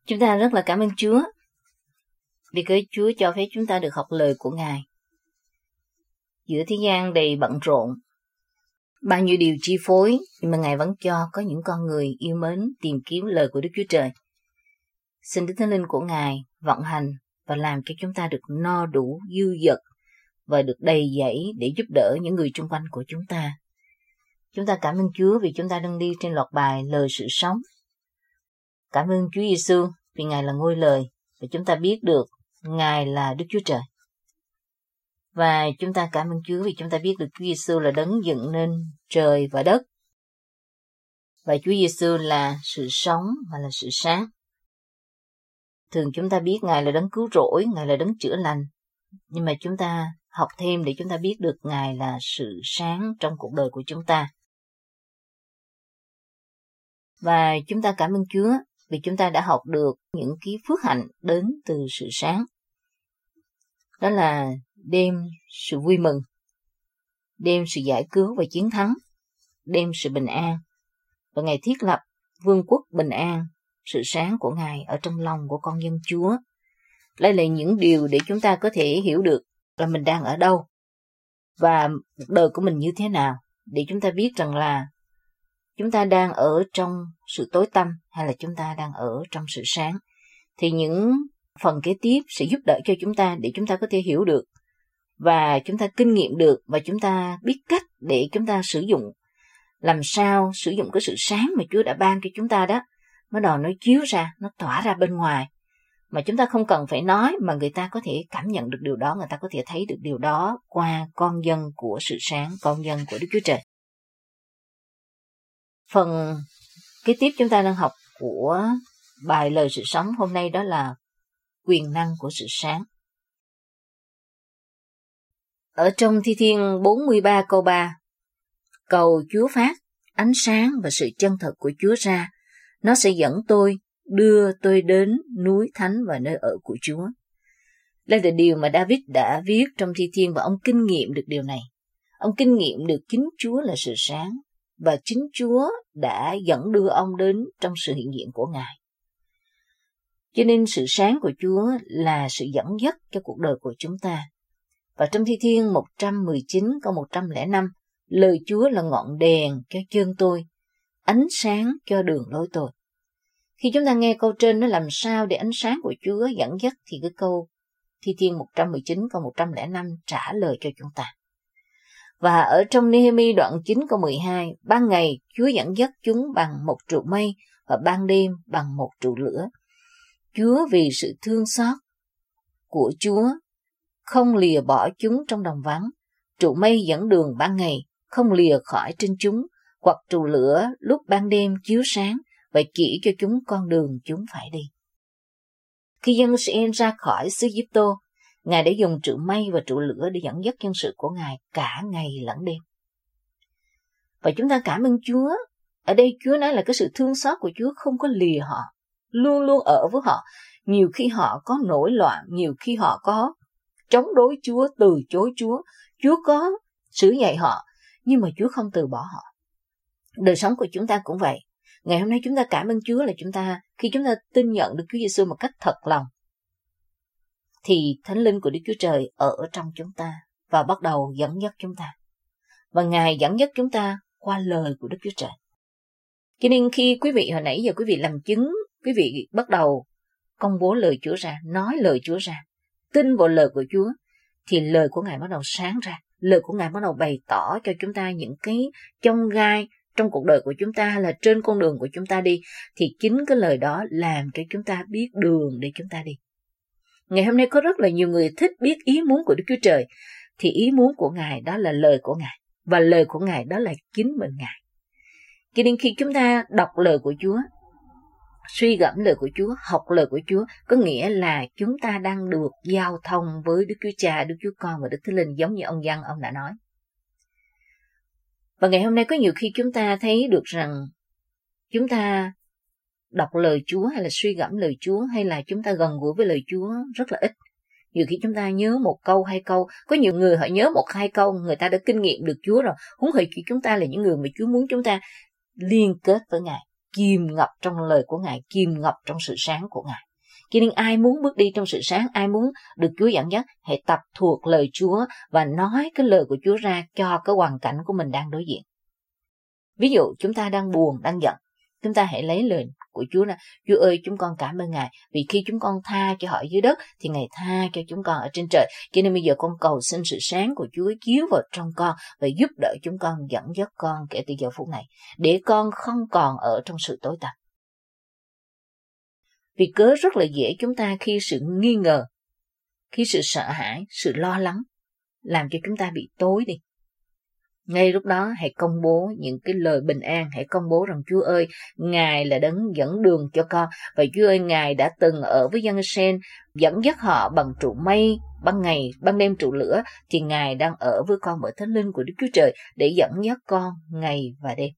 Chúng ta rất là cảm ơn Chúa vì cái Chúa cho phép chúng ta được học lời của Ngài. Giữa thế gian đầy bận rộn, bao nhiêu điều chi phối, nhưng mà Ngài vẫn cho có những con người yêu mến tìm kiếm lời của Đức Chúa Trời. Xin Đức Thánh Linh của Ngài vận hành và làm cho chúng ta được no đủ, dư dật và được đầy dẫy để giúp đỡ những người xung quanh của chúng ta. Chúng ta cảm ơn Chúa vì chúng ta đang đi trên loạt bài lời sự sống. Cảm ơn Chúa Giêsu vì Ngài là ngôi lời và chúng ta biết được Ngài là Đức Chúa Trời. Và chúng ta cảm ơn Chúa vì chúng ta biết được Chúa Giêsu là đấng dựng nên trời và đất. Và Chúa Giêsu là sự sống và là sự sáng. Thường chúng ta biết Ngài là đấng cứu rỗi, Ngài là đấng chữa lành. Nhưng mà chúng ta học thêm để chúng ta biết được Ngài là sự sáng trong cuộc đời của chúng ta. Và chúng ta cảm ơn Chúa vì chúng ta đã học được những cái phước hạnh đến từ sự sáng. Đó là đem sự vui mừng, đem sự giải cứu và chiến thắng, đem sự bình an. Và Ngài thiết lập vương quốc bình an, sự sáng của Ngài ở trong lòng của con dân Chúa. Đây là những điều để chúng ta có thể hiểu được là mình đang ở đâu và cuộc đời của mình như thế nào, để chúng ta biết rằng là chúng ta đang ở trong sự tối tăm hay là chúng ta đang ở trong sự sáng. Thì những phần kế tiếp sẽ giúp đỡ cho chúng ta để chúng ta có thể hiểu được và chúng ta kinh nghiệm được và chúng ta biết cách để chúng ta sử dụng, làm sao sử dụng cái sự sáng mà Chúa đã ban cho chúng ta đó, bắt đầu nó chiếu ra, nó tỏa ra bên ngoài. Mà chúng ta không cần phải nói mà người ta có thể cảm nhận được điều đó, người ta có thể thấy được điều đó qua con dân của sự sáng, con dân của Đức Chúa Trời. Phần kế tiếp chúng ta đang học của bài lời sự sống hôm nay đó là quyền năng của sự sáng. Ở trong Thi Thiên 43 câu 3, cầu Chúa phát ánh sáng và sự chân thật của Chúa ra, nó sẽ dẫn tôi, đưa tôi đến núi thánh và nơi ở của Chúa. Đây là điều mà David đã viết trong Thi Thiên và ông kinh nghiệm được điều này. Ông kinh nghiệm được chính Chúa là sự sáng và chính Chúa đã dẫn đưa ông đến trong sự hiện diện của Ngài. Cho nên sự sáng của Chúa là sự dẫn dắt cho cuộc đời của chúng ta. Và trong Thi Thiên 119 câu 105, lời Chúa là ngọn đèn cho chân tôi, ánh sáng cho đường lối tôi. Khi chúng ta nghe câu trên nó làm sao để ánh sáng của Chúa dẫn dắt thì cái câu Thi Thiên 119 câu 105 trả lời cho chúng ta. Và ở trong Nehemi đoạn 9 câu 12, ban ngày Chúa dẫn dắt chúng bằng một trụ mây và ban đêm bằng một trụ lửa. Chúa vì sự thương xót của Chúa không lìa bỏ chúng trong đồng vắng. Trụ mây dẫn đường ban ngày không lìa khỏi trên chúng, hoặc trụ lửa lúc ban đêm chiếu sáng và chỉ cho chúng con đường chúng phải đi. Khi dân Israel ra khỏi xứ Ai-Cập, Ngài đã dùng trụ mây và trụ lửa để dẫn dắt dân sự của Ngài cả ngày lẫn đêm. Và chúng ta cảm ơn Chúa. Ở đây Chúa nói là cái sự thương xót của Chúa không có lìa họ, luôn luôn ở với họ. Nhiều khi họ có nổi loạn, nhiều khi họ có chống đối Chúa, từ chối Chúa. Chúa có xử dạy họ, nhưng mà Chúa không từ bỏ họ. Đời sống của chúng ta cũng vậy. Ngày hôm nay chúng ta cảm ơn Chúa là khi chúng ta tin nhận được Chúa Giêsu một cách thật lòng, thì Thánh Linh của Đức Chúa Trời ở trong chúng ta và bắt đầu dẫn dắt chúng ta. Và Ngài dẫn dắt chúng ta qua lời của Đức Chúa Trời. Cho nên khi quý vị hồi nãy giờ quý vị làm chứng, quý vị bắt đầu công bố lời Chúa ra, nói lời Chúa ra, tin vào lời của Chúa, thì lời của Ngài bắt đầu sáng ra. Lời của Ngài bắt đầu bày tỏ cho chúng ta những cái chông gai trong cuộc đời của chúng ta hay là trên con đường của chúng ta đi, thì chính cái lời đó làm cho chúng ta biết đường để chúng ta đi. Ngày hôm nay có rất là nhiều người thích biết ý muốn của Đức Chúa Trời, thì ý muốn của Ngài đó là lời của Ngài, và lời của Ngài đó là chính mình Ngài. Cho nên khi chúng ta đọc lời của Chúa, suy gẫm lời của Chúa, học lời của Chúa, có nghĩa là chúng ta đang được giao thông với Đức Chúa Cha, Đức Chúa Con và Đức Thánh Linh, giống như ông Giăng ông đã nói. Và ngày hôm nay có nhiều khi chúng ta thấy được rằng chúng ta đọc lời Chúa hay là suy gẫm lời Chúa hay là chúng ta gần gũi với lời Chúa rất là ít. Nhiều khi chúng ta nhớ một câu, hai câu. Có nhiều người họ nhớ một, hai câu, người ta đã kinh nghiệm được Chúa rồi. Huống hồ chúng ta là những người mà Chúa muốn chúng ta liên kết với Ngài, chìm ngập trong lời của Ngài, chìm ngập trong sự sáng của Ngài. Cho nên ai muốn bước đi trong sự sáng, ai muốn được Chúa dẫn dắt, hãy tập thuộc lời Chúa và nói cái lời của Chúa ra cho cái hoàn cảnh của mình đang đối diện. Ví dụ chúng ta đang buồn, đang giận, chúng ta hãy lấy lời của Chúa ra. Chúa ơi, chúng con cảm ơn Ngài, vì khi chúng con tha cho họ dưới đất, thì Ngài tha cho chúng con ở trên trời. Cho nên bây giờ con cầu xin sự sáng của Chúa chiếu vào trong con và giúp đỡ chúng con, dẫn dắt con kể từ giờ phút này, để con không còn ở trong sự tối tăm. Vì cớ rất là dễ chúng ta khi sự nghi ngờ, khi sự sợ hãi, sự lo lắng làm cho chúng ta bị tối đi. Ngay lúc đó hãy công bố những cái lời bình an, hãy công bố rằng Chúa ơi, Ngài là đấng dẫn đường cho con, và Chúa ơi, Ngài đã từng ở với dân Israel, dẫn dắt họ bằng trụ mây, ban ngày, ban đêm trụ lửa, thì Ngài đang ở với con bởi Thánh Linh của Đức Chúa Trời để dẫn dắt con ngày và đêm.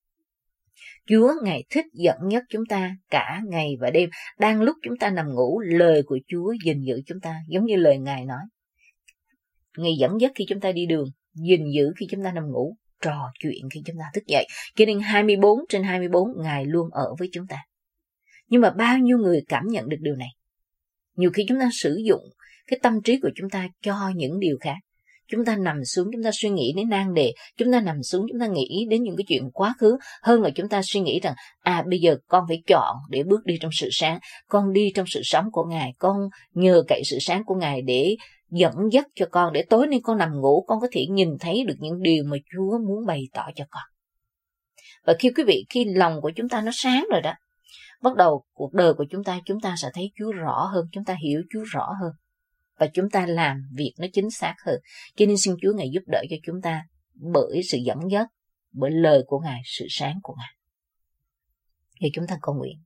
Chúa Ngài thích dẫn dắt chúng ta cả ngày và đêm. Đang lúc chúng ta nằm ngủ, lời của Chúa gìn giữ chúng ta, giống như lời Ngài nói. Ngài dẫn dắt khi chúng ta đi đường, gìn giữ khi chúng ta nằm ngủ, trò chuyện khi chúng ta thức dậy. Cho nên 24/24 Ngài luôn ở với chúng ta. Nhưng mà bao nhiêu người cảm nhận được điều này? Nhiều khi chúng ta sử dụng cái tâm trí của chúng ta cho những điều khác. Chúng ta nằm xuống, chúng ta suy nghĩ đến nan đề, chúng ta nằm xuống, chúng ta nghĩ đến những cái chuyện quá khứ, hơn là chúng ta suy nghĩ rằng, bây giờ con phải chọn để bước đi trong sự sáng, con đi trong sự sống của Ngài, con nhờ cậy sự sáng của Ngài để dẫn dắt cho con, để tối nay con nằm ngủ, con có thể nhìn thấy được những điều mà Chúa muốn bày tỏ cho con. Và khi lòng của chúng ta nó sáng rồi đó, bắt đầu cuộc đời của chúng ta sẽ thấy Chúa rõ hơn, chúng ta hiểu Chúa rõ hơn. Và chúng ta làm việc nó chính xác hơn. Cho nên xin Chúa Ngài giúp đỡ cho chúng ta bởi sự dẫn dắt, bởi lời của Ngài, sự sáng của Ngài. Thì chúng ta cầu nguyện.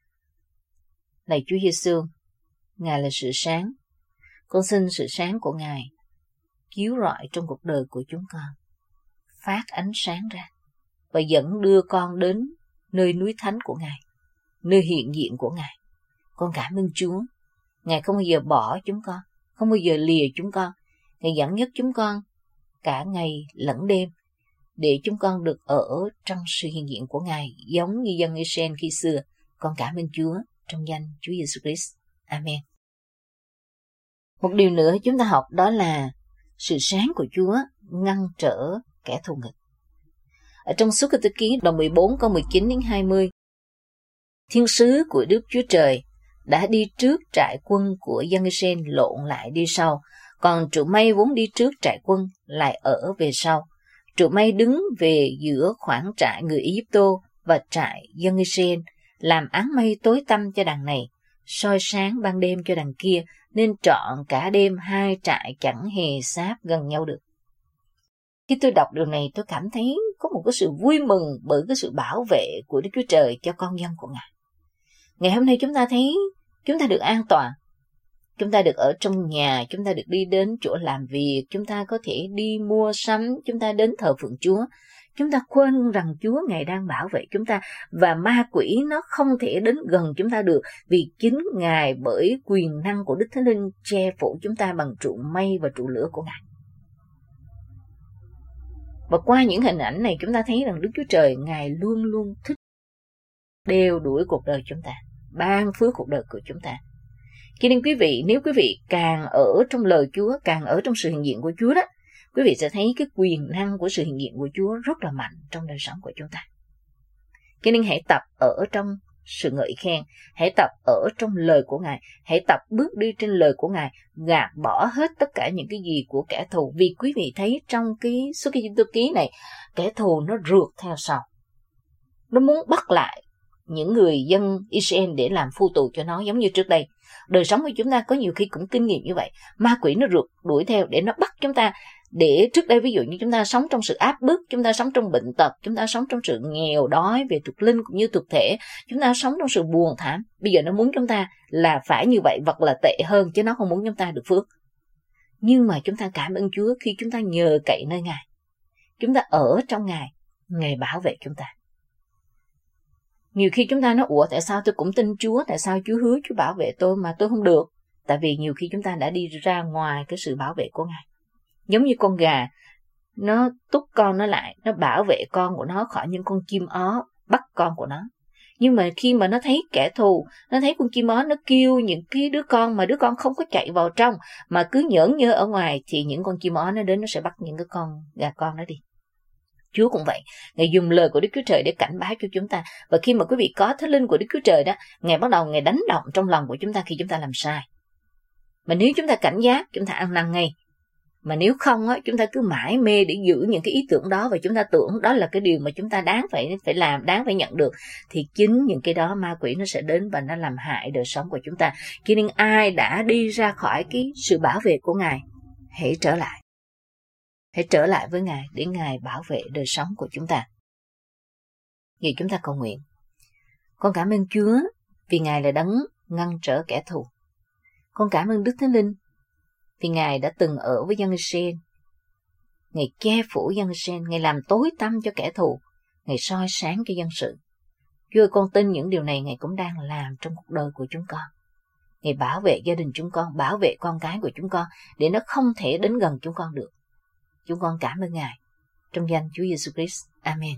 Lạy Chúa Giêsu, Ngài là sự sáng. Con xin sự sáng của Ngài chiếu rọi trong cuộc đời của chúng con, phát ánh sáng ra và dẫn đưa con đến nơi núi thánh của Ngài, nơi hiện diện của Ngài. Con cảm ơn Chúa. Ngài không bao giờ bỏ chúng con, không bao giờ lìa chúng con. Ngài dẫn dắt chúng con cả ngày lẫn đêm để chúng con được ở trong sự hiện diện của Ngài, giống như dân Israel khi xưa. Con cảm ơn Chúa trong danh Chúa Giêsu Christ. Amen. Một điều nữa chúng ta học đó là sự sáng của Chúa ngăn trở kẻ thù nghịch. Ở trong Suốt Cơ Tô Ký đoạn 14 câu 19-20, thiên sứ của Đức Chúa Trời đã đi trước trại quân của dân Israel lộn lại đi sau, còn trụ mây vốn đi trước trại quân lại ở về sau. Trụ mây đứng về giữa khoảng trại người Ai-cập và trại dân Israel, làm áng mây tối tăm cho đằng này, soi sáng ban đêm cho đằng kia, nên trọn cả đêm hai trại chẳng hề sáp gần nhau được. Khi tôi đọc điều này, tôi cảm thấy có một cái sự vui mừng bởi cái sự bảo vệ của Đức Chúa Trời cho con dân của Ngài. Ngày hôm nay chúng ta thấy chúng ta được an toàn, chúng ta được ở trong nhà, chúng ta được đi đến chỗ làm việc, chúng ta có thể đi mua sắm, chúng ta đến thờ phượng Chúa. Chúng ta quên rằng Chúa Ngài đang bảo vệ chúng ta, và ma quỷ nó không thể đến gần chúng ta được, vì chính Ngài bởi quyền năng của Đức Thánh Linh che phủ chúng ta bằng trụ mây và trụ lửa của Ngài. Và qua những hình ảnh này chúng ta thấy rằng Đức Chúa Trời Ngài luôn luôn thích đeo đuổi cuộc đời chúng ta, ban phước cuộc đời của chúng ta. Cho nên quý vị, nếu quý vị càng ở trong lời Chúa, càng ở trong sự hiện diện của Chúa đó, quý vị sẽ thấy cái quyền năng của sự hiện diện của Chúa rất là mạnh trong đời sống của chúng ta. Cho nên hãy tập ở trong sự ngợi khen, hãy tập ở trong lời của Ngài, hãy tập bước đi trên lời của Ngài, gạt bỏ hết tất cả những cái gì của kẻ thù. Vì quý vị thấy trong cái Suốt Cơ Tô Ký này, kẻ thù nó rượt theo sau. Nó muốn bắt lại những người dân Israel để làm phu tù cho nó, giống như trước đây. Đời sống của chúng ta có nhiều khi cũng kinh nghiệm như vậy. Ma quỷ nó rượt đuổi theo để nó bắt chúng ta. Để trước đây ví dụ như chúng ta sống trong sự áp bức, chúng ta sống trong bệnh tật, chúng ta sống trong sự nghèo đói về thuộc linh cũng như thuộc thể, chúng ta sống trong sự buồn thảm. Bây giờ nó muốn chúng ta là phải như vậy, hoặc là tệ hơn, chứ nó không muốn chúng ta được phước. Nhưng mà chúng ta cảm ơn Chúa khi chúng ta nhờ cậy nơi Ngài, chúng ta ở trong Ngài, Ngài bảo vệ chúng ta. Nhiều khi chúng ta nói, tại sao tôi cũng tin Chúa, tại sao Chúa hứa Chúa bảo vệ tôi mà tôi không được? Tại vì nhiều khi chúng ta đã đi ra ngoài cái sự bảo vệ của Ngài. Giống như con gà, nó túc con nó lại, nó bảo vệ con của nó khỏi những con chim ó bắt con của nó. Nhưng mà khi mà nó thấy kẻ thù, nó thấy con chim én nó kêu những cái đứa con mà đứa con không có chạy vào trong mà cứ nhởn nhơ ở ngoài, thì những con chim én nó đến nó sẽ bắt những cái con gà con đó đi. Chúa cũng vậy, Ngài dùng lời của Đức Chúa Trời để cảnh báo cho chúng ta. Và khi mà quý vị có Thánh Linh của Đức Chúa Trời đó, Ngài bắt đầu Ngài đánh động trong lòng của chúng ta khi chúng ta làm sai. Mà nếu chúng ta cảnh giác, chúng ta ăn năn ngay. Mà nếu không á, chúng ta cứ mãi mê để giữ những cái ý tưởng đó và chúng ta tưởng đó là cái điều mà chúng ta đáng phải làm, đáng phải nhận được, thì chính những cái đó ma quỷ nó sẽ đến và nó làm hại đời sống của chúng ta. Cho nên ai đã đi ra khỏi cái sự bảo vệ của Ngài, hãy trở lại. Hãy trở lại với Ngài để Ngài bảo vệ đời sống của chúng ta. Vậy chúng ta cầu nguyện. Con cảm ơn Chúa vì Ngài là đấng ngăn trở kẻ thù. Con cảm ơn Đức Thánh Linh vì Ngài đã từng ở với dân Israel. Ngài che phủ dân Israel, Ngài làm tối tăm cho kẻ thù, Ngài soi sáng cho dân sự. Chúa ơi, con tin những điều này Ngài cũng đang làm trong cuộc đời của chúng con. Ngài bảo vệ gia đình chúng con, bảo vệ con cái của chúng con, để nó không thể đến gần chúng con được. Chúng con cảm ơn Ngài. Trong danh Chúa Giêsu Christ. Amen.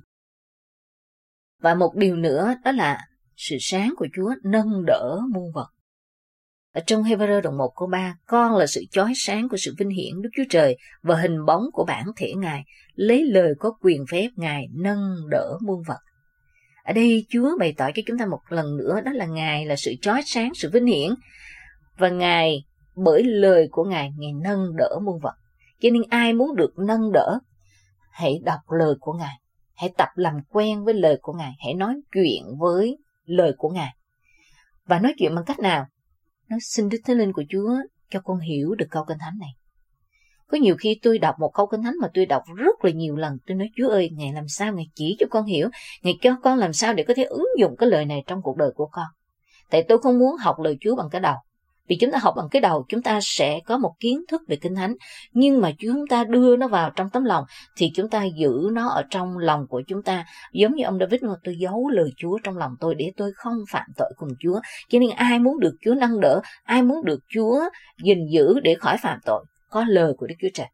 Và một điều nữa đó là sự sáng của Chúa nâng đỡ muôn vật. Ở trong Hebrew đoạn 1 câu 3, con là sự chói sáng của sự vinh hiển Đức Chúa Trời và hình bóng của bản thể Ngài, lấy lời có quyền phép Ngài nâng đỡ muôn vật. Ở đây Chúa bày tỏ cho chúng ta một lần nữa đó là Ngài là sự chói sáng, sự vinh hiển, và Ngài bởi lời của Ngài, Ngài nâng đỡ muôn vật. Cho nên ai muốn được nâng đỡ, hãy đọc lời của Ngài, hãy tập làm quen với lời của Ngài, hãy nói chuyện với lời của Ngài. Và nói chuyện bằng cách nào? Nó xin Đức Thánh Linh của Chúa cho con hiểu được câu Kinh Thánh này. Có nhiều khi tôi đọc một câu Kinh Thánh mà tôi đọc rất là nhiều lần, tôi nói Chúa ơi, Ngài làm sao Ngài chỉ cho con hiểu, Ngài cho con làm sao để có thể ứng dụng cái lời này trong cuộc đời của con. Tại tôi không muốn học lời Chúa bằng cái đầu. Vì chúng ta học bằng cái đầu, chúng ta sẽ có một kiến thức về Kinh Thánh, nhưng mà chúng ta đưa nó vào trong tấm lòng, thì chúng ta giữ nó ở trong lòng của chúng ta. Giống như ông David nói, tôi giấu lời Chúa trong lòng tôi để tôi không phạm tội cùng Chúa. Cho nên ai muốn được Chúa nâng đỡ, ai muốn được Chúa gìn giữ để khỏi phạm tội, có lời của Đức Chúa Trời.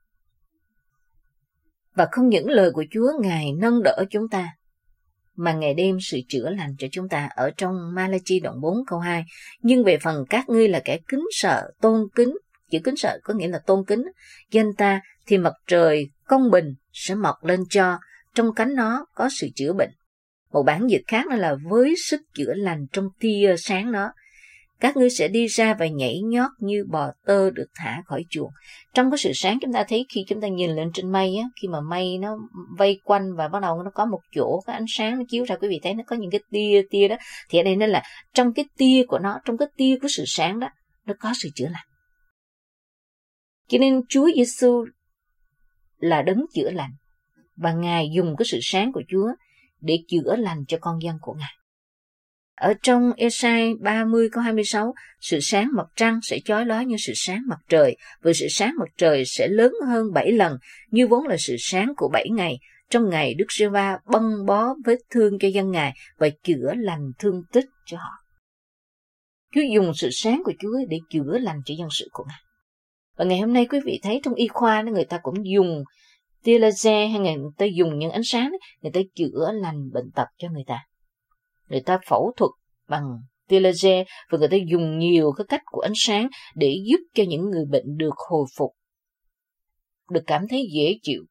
Và không những lời của Chúa Ngài nâng đỡ chúng ta, mà Ngài đem sự chữa lành cho chúng ta ở trong Ma-la-chi đoạn 4 câu 2. Nhưng về phần các ngươi là kẻ kính sợ, tôn kính, chữ kính sợ có nghĩa là tôn kính danh ta, thì mặt trời công bình sẽ mọc lên cho, trong cánh nó có sự chữa bệnh. Một bản dịch khác đó là với sức chữa lành trong tia sáng nó. Các ngươi sẽ đi ra và nhảy nhót như bò tơ được thả khỏi chuồng. Trong cái sự sáng chúng ta thấy khi chúng ta nhìn lên trên mây á, khi mà mây nó vây quanh và bắt đầu nó có một chỗ cái ánh sáng nó chiếu ra, quý vị thấy nó có những cái tia đó, thì ở đây nó là trong cái tia của nó, trong cái tia của sự sáng đó, nó có sự chữa lành. Cho nên Chúa Giêsu là đấng chữa lành, và Ngài dùng cái sự sáng của Chúa để chữa lành cho con dân của Ngài. Ở trong Ê-sai 30 câu 26, sự sáng mặt trăng sẽ chói lóa như sự sáng mặt trời, và sự sáng mặt trời sẽ lớn hơn 7 lần, như vốn là sự sáng của 7 ngày, trong ngày Đức Giê-hô-va băng bó vết thương cho dân Ngài và chữa lành thương tích cho họ. Chúa dùng sự sáng của Chúa để chữa lành cho dân sự của Ngài. Và ngày hôm nay quý vị thấy trong y khoa người ta cũng dùng tia laser hay người ta dùng những ánh sáng, người ta chữa lành bệnh tật cho người ta. Người ta phẫu thuật bằng tia laser và người ta dùng nhiều cái cách của ánh sáng để giúp cho những người bệnh được hồi phục, được cảm thấy dễ chịu.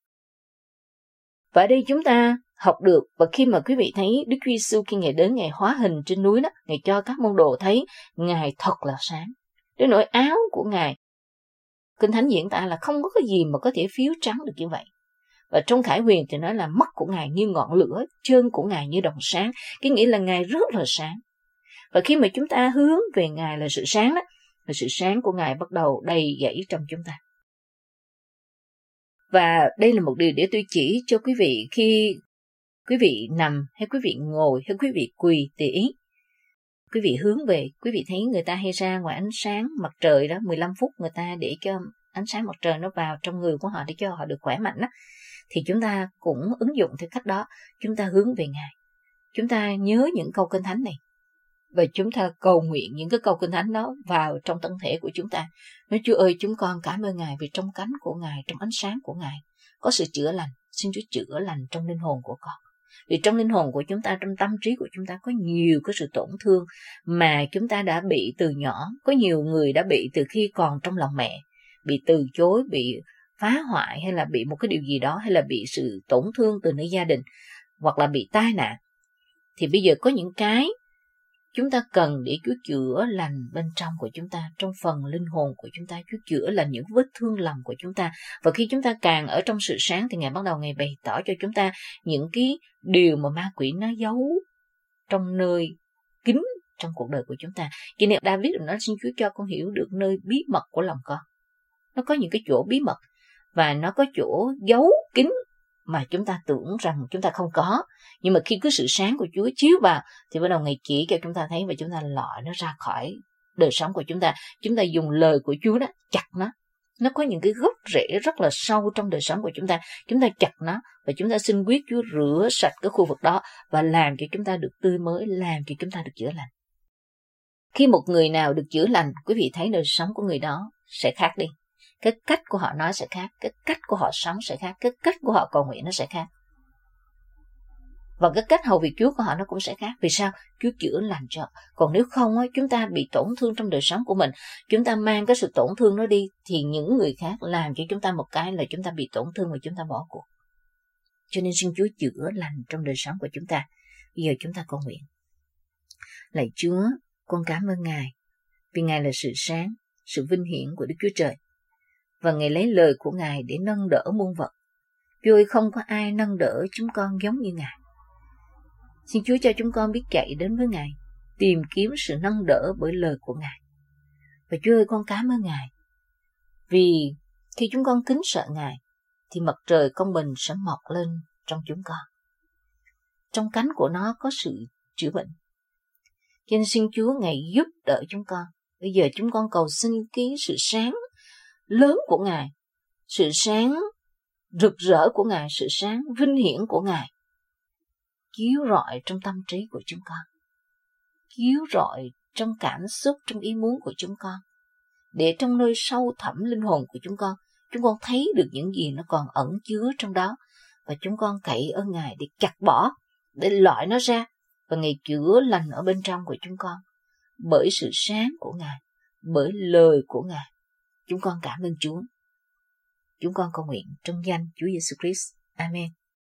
Và ở đây chúng ta học được, và khi mà quý vị thấy Đức Chúa Giêsu khi Ngài đến Ngài hóa hình trên núi đó, Ngài cho các môn đồ thấy Ngài thật là sáng. Đến nỗi áo của Ngài, Kinh Thánh diễn tả là không có cái gì mà có thể phiếu trắng được như vậy. Và trong Khải Huyền thì nói là mắt của Ngài như ngọn lửa, chân của Ngài như đồng sáng, cái nghĩa là Ngài rất là sáng. Và khi mà chúng ta hướng về Ngài là sự sáng đó, thì sự sáng của Ngài bắt đầu đầy dẫy trong chúng ta. Và đây là một điều để tôi chỉ cho quý vị khi quý vị nằm, hay quý vị ngồi, hay quý vị quỳ tùy ý. Quý vị hướng về, quý vị thấy người ta hay ra ngoài ánh sáng mặt trời đó, 15 phút người ta để cho ánh sáng mặt trời nó vào trong người của họ để cho họ được khỏe mạnh đó. Thì chúng ta cũng ứng dụng theo cách đó, chúng ta hướng về Ngài. Chúng ta nhớ những câu Kinh Thánh này, và chúng ta cầu nguyện những cái câu Kinh Thánh đó vào trong thân thể của chúng ta. Nói Chúa ơi, chúng con cảm ơn Ngài vì trong cánh của Ngài, trong ánh sáng của Ngài có sự chữa lành. Xin Chúa chữa lành trong linh hồn của con. Vì trong linh hồn của chúng ta, trong tâm trí của chúng ta có nhiều cái sự tổn thương mà chúng ta đã bị từ nhỏ. Có nhiều người đã bị từ khi còn trong lòng mẹ, bị từ chối, bị phá hoại, hay là bị một cái điều gì đó, hay là bị sự tổn thương từ nơi gia đình, hoặc là bị tai nạn. Thì bây giờ có những cái chúng ta cần để Chúa chữa lành bên trong của chúng ta, trong phần linh hồn của chúng ta. Chúa chữa lành những vết thương lòng của chúng ta. Và khi chúng ta càng ở trong sự sáng thì Ngài bắt đầu Ngài bày tỏ cho chúng ta những cái điều mà ma quỷ nó giấu trong nơi kín trong cuộc đời của chúng ta. Cho nên David nói xin Chúa cho con hiểu được nơi bí mật của lòng con. Nó có những cái chỗ bí mật và nó có chỗ giấu kín mà chúng ta tưởng rằng chúng ta không có. Nhưng mà khi cái sự sáng của Chúa chiếu vào thì bắt đầu Ngài chỉ cho chúng ta thấy và chúng ta loại nó ra khỏi đời sống của chúng ta. Chúng ta dùng lời của Chúa đó chặt nó. Nó có những cái gốc rễ rất là sâu trong đời sống của chúng ta. Chúng ta chặt nó và chúng ta xin quyết Chúa rửa sạch cái khu vực đó và làm cho chúng ta được tươi mới, làm cho chúng ta được chữa lành. Khi một người nào được chữa lành, quý vị thấy đời sống của người đó sẽ khác đi. Cái cách của họ nói sẽ khác, cái cách của họ sống sẽ khác, cái cách của họ cầu nguyện nó sẽ khác. Và cái cách hầu việc Chúa của họ nó cũng sẽ khác. Vì sao? Chúa chữa lành cho. Còn nếu không, chúng ta bị tổn thương trong đời sống của mình, chúng ta mang cái sự tổn thương nó đi, thì những người khác làm cho chúng ta một cái là chúng ta bị tổn thương và chúng ta bỏ cuộc. Cho nên xin Chúa chữa lành trong đời sống của chúng ta. Bây giờ chúng ta cầu nguyện. Lạy Chúa, con cảm ơn Ngài, vì Ngài là sự sáng, sự vinh hiển của Đức Chúa Trời. Và Ngài lấy lời của Ngài để nâng đỡ muôn vật. Chúa ơi, không có ai nâng đỡ chúng con giống như Ngài. Xin Chúa cho chúng con biết chạy đến với Ngài, tìm kiếm sự nâng đỡ bởi lời của Ngài. Và Chúa ơi, con cảm ơn Ngài, vì khi chúng con kính sợ Ngài, thì mặt trời công bình sẽ mọc lên trong chúng con. Trong cánh của nó có sự chữa bệnh. Cho nên xin Chúa Ngài giúp đỡ chúng con. Bây giờ chúng con cầu xin cái sự sáng lớn của Ngài, sự sáng rực rỡ của Ngài, sự sáng vinh hiển của Ngài chiếu rọi trong tâm trí của chúng con, chiếu rọi trong cảm xúc, trong ý muốn của chúng con, để trong nơi sâu thẳm linh hồn của chúng con thấy được những gì nó còn ẩn chứa trong đó, và chúng con cậy ơn Ngài để chặt bỏ, để loại nó ra, và Ngài chữa lành ở bên trong của chúng con bởi sự sáng của Ngài, bởi lời của Ngài. Chúng con cảm ơn Chúa. Chúng con cầu nguyện trong danh Chúa Giêsu Christ. Amen.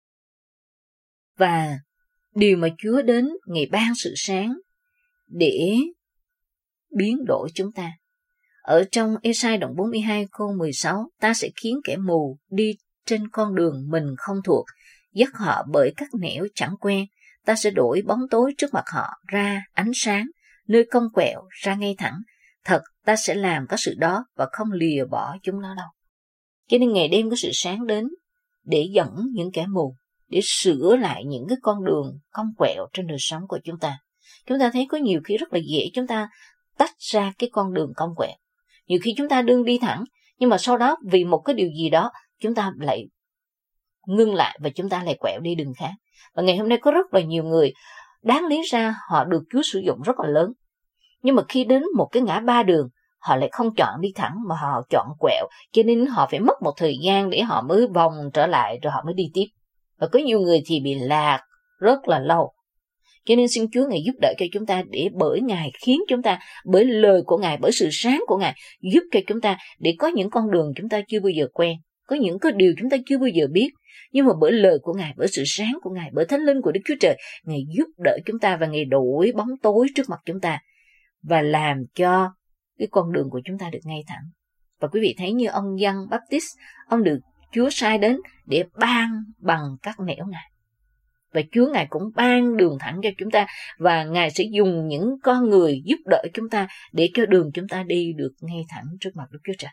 Và điều mà Chúa đến, Ngài ban sự sáng để biến đổi chúng ta. Ở trong Ê-sai đoạn 42 câu 16, ta sẽ khiến kẻ mù đi trên con đường mình không thuộc, dắt họ bởi các nẻo chẳng quen. Ta sẽ đổi bóng tối trước mặt họ ra ánh sáng, nơi cong quẹo ra ngay thẳng. Thật, ta sẽ làm có sự đó và không lìa bỏ chúng nó đâu. Cho nên Ngài đem cái sự sáng đến để dẫn những kẻ mù, để sửa lại những cái con đường cong quẹo trên đời sống của chúng ta. Chúng ta thấy có nhiều khi rất là dễ chúng ta tách ra cái con đường cong quẹo. Nhiều khi chúng ta đương đi thẳng, nhưng mà sau đó vì một cái điều gì đó, chúng ta lại ngưng lại và chúng ta lại quẹo đi đường khác. Và ngày hôm nay có rất là nhiều người, đáng lý ra họ được Chúa sử dụng rất là lớn, nhưng mà khi đến một cái ngã ba đường, họ lại không chọn đi thẳng mà họ chọn quẹo, cho nên họ phải mất một thời gian để họ mới vòng trở lại rồi họ mới đi tiếp. Và có nhiều người thì bị lạc rất là lâu. Cho nên xin Chúa Ngài giúp đỡ cho chúng ta, để bởi Ngài khiến chúng ta, bởi lời của Ngài, bởi sự sáng của Ngài, giúp cho chúng ta để có những con đường chúng ta chưa bao giờ quen, có những cái điều chúng ta chưa bao giờ biết, nhưng mà bởi lời của Ngài, bởi sự sáng của Ngài, bởi Thánh Linh của Đức Chúa Trời, Ngài giúp đỡ chúng ta và Ngài đổi bóng tối trước mặt chúng ta và làm cho cái con đường của chúng ta được ngay thẳng. Và quý vị thấy như ông Giăng Baptist, ông được Chúa sai đến để ban bằng các nẻo Ngài. Và Chúa Ngài cũng ban đường thẳng cho chúng ta, và Ngài sẽ dùng những con người giúp đỡ chúng ta để cho đường chúng ta đi được ngay thẳng trước mặt Đức Chúa Trời.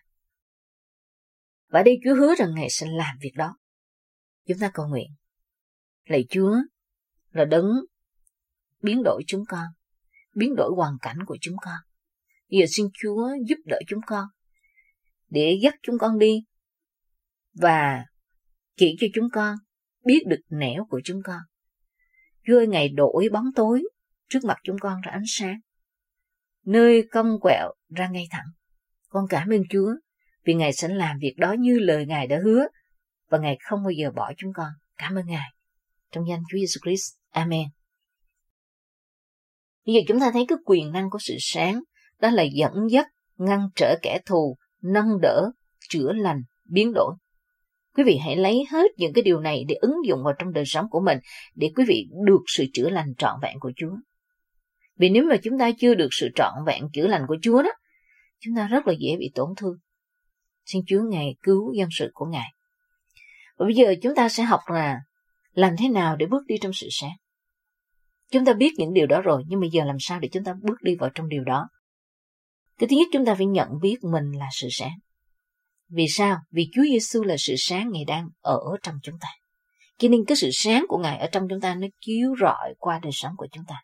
Và đây Chúa hứa rằng Ngài sẽ làm việc đó. Chúng ta cầu nguyện. Lạy Chúa là đấng biến đổi chúng con, biến đổi hoàn cảnh của chúng con. Bây giờ xin Chúa giúp đỡ chúng con để dắt chúng con đi và chỉ cho chúng con biết được nẻo của chúng con. Chúa ơi, Ngài đổi bóng tối trước mặt chúng con ra ánh sáng, nơi cong quẹo ra ngay thẳng. Con cảm ơn Chúa vì Ngài sẽ làm việc đó như lời Ngài đã hứa, và Ngài không bao giờ bỏ chúng con. Cảm ơn Ngài. trong danh Chúa Giêsu Christ. Amen. Bây giờ chúng ta thấy cái quyền năng của sự sáng, đó là dẫn dắt, ngăn trở kẻ thù, nâng đỡ, chữa lành, biến đổi. Quý vị hãy lấy hết những cái điều này để ứng dụng vào trong đời sống của mình, để quý vị được sự chữa lành trọn vẹn của Chúa. Vì nếu mà chúng ta chưa được sự trọn vẹn chữa lành của Chúa đó, chúng ta rất là dễ bị tổn thương. Xin Chúa Ngài cứu dân sự của Ngài. Và bây giờ chúng ta sẽ học là làm thế nào để bước đi trong sự sáng. Chúng ta biết những điều đó rồi, nhưng bây giờ làm sao để chúng ta bước đi vào trong điều đó? Cái thứ nhất, chúng ta phải nhận biết mình là sự sáng. Vì sao? Vì Chúa Giêsu là sự sáng, Ngài đang ở trong chúng ta. Cho nên cái sự sáng của Ngài ở trong chúng ta nó chiếu rọi qua đời sống của chúng ta.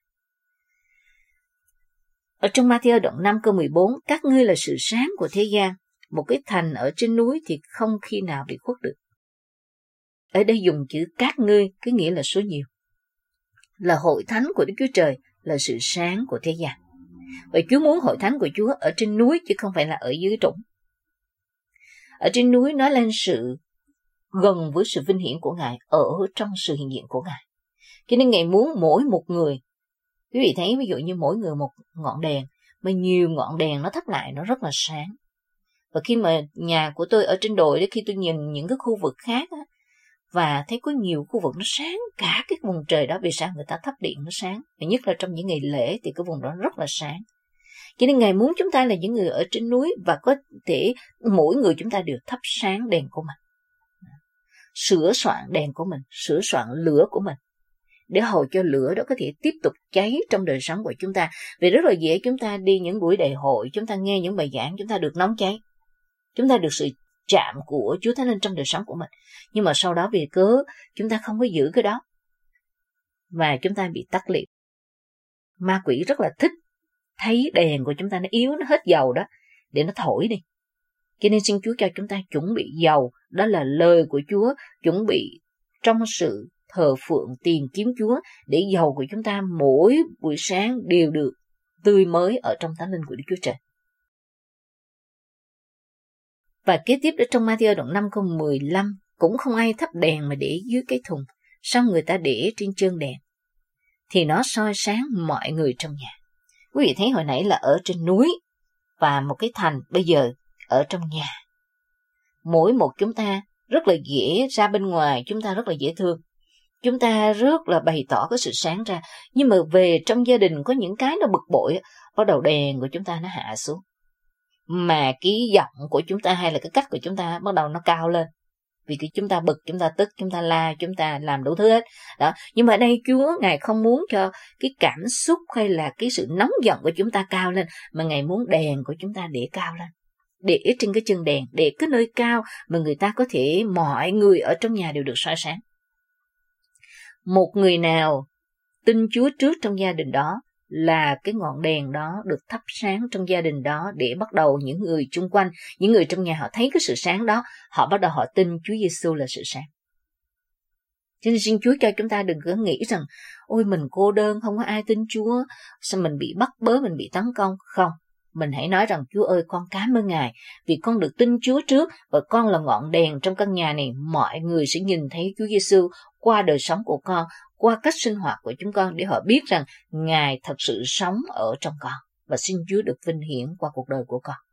Ở trong Ma-thi-ơ đoạn 5 câu 14, các ngươi là sự sáng của thế gian, một cái thành ở trên núi thì không khi nào bị khuất được. Ở đây dùng chữ các ngươi, cái nghĩa là số nhiều. Là hội thánh của Đức Chúa Trời, là sự sáng của thế gian. Và Chúa muốn hội thánh của Chúa ở trên núi chứ không phải là ở dưới trũng. Ở trên núi nói lên sự gần với sự vinh hiển của Ngài, ở trong sự hiện diện của Ngài. Cho nên Ngài muốn mỗi một người, quý vị thấy ví dụ như mỗi người một ngọn đèn, mà nhiều ngọn đèn nó thắp lại nó rất là sáng. Và khi mà nhà của tôi ở trên đồi đó, khi tôi nhìn những cái khu vực khác á, và thấy có nhiều khu vực nó sáng cả cái vùng trời đó, vì sao người ta thắp điện nó sáng? Và nhất là trong những ngày lễ thì cái vùng đó rất là sáng. Cho nên Ngài muốn chúng ta là những người ở trên núi, và có thể mỗi người chúng ta đều thắp sáng đèn của mình, sửa soạn đèn của mình, sửa soạn lửa của mình, để hầu cho lửa đó có thể tiếp tục cháy trong đời sống của chúng ta. Vì rất là dễ chúng ta đi những buổi đại hội, chúng ta nghe những bài giảng, chúng ta được nóng cháy, chúng ta được sự chạm của Chúa Thánh Linh trong đời sống của mình. Nhưng mà sau đó vì cớ chúng ta không có giữ cái đó, và chúng ta bị tắt liệm. Ma quỷ rất là thích thấy đèn của chúng ta nó yếu, nó hết dầu đó, để nó thổi đi. Cho nên xin Chúa cho chúng ta chuẩn bị dầu, đó là lời của Chúa, chuẩn bị trong sự thờ phượng tìm kiếm Chúa, để dầu của chúng ta mỗi buổi sáng đều được tươi mới ở trong Thánh Linh của Đức Chúa Trời. Và kế tiếp ở trong Ma-thi-ơ đoạn 5 câu 15, cũng không ai thắp đèn mà để dưới cái thùng, sao người ta để trên chân đèn, thì nó soi sáng mọi người trong nhà. Quý vị thấy hồi nãy là ở trên núi và một cái thành, bây giờ ở trong nhà. Mỗi một chúng ta rất là dễ ra bên ngoài, chúng ta rất là dễ thương, chúng ta rất là bày tỏ cái sự sáng ra, nhưng mà về trong gia đình có những cái nó bực bội, bắt đầu đèn của chúng ta nó hạ xuống, mà cái giọng của chúng ta hay là cái cách của chúng ta bắt đầu nó cao lên, vì cái chúng ta bực, chúng ta tức, chúng ta la, chúng ta làm đủ thứ hết đó. Nhưng mà ở đây Chúa Ngài không muốn cho cái cảm xúc hay là cái sự nóng giận của chúng ta cao lên, mà Ngài muốn đèn của chúng ta để cao lên, để trên cái chân đèn, để cái nơi cao mà người ta có thể, mọi người ở trong nhà đều được soi sáng. Một người nào tin Chúa trước trong gia đình đó, là cái ngọn đèn đó được thắp sáng trong gia đình đó, để bắt đầu những người chung quanh, những người trong nhà họ thấy cái sự sáng đó, họ bắt đầu họ tin Chúa Giêsu là sự sáng. Cho nên xin Chúa cho chúng ta đừng có nghĩ rằng ôi mình cô đơn, không có ai tin Chúa, sao mình bị bắt bớ, mình bị tấn công. Không, mình hãy nói rằng Chúa ơi, con cảm ơn Ngài vì con được tin Chúa trước, và con là ngọn đèn trong căn nhà này. Mọi người sẽ nhìn thấy Chúa Giêsu qua đời sống của con, qua cách sinh hoạt của chúng con, để họ biết rằng Ngài thật sự sống ở trong con, và xin Chúa được vinh hiển qua cuộc đời của con.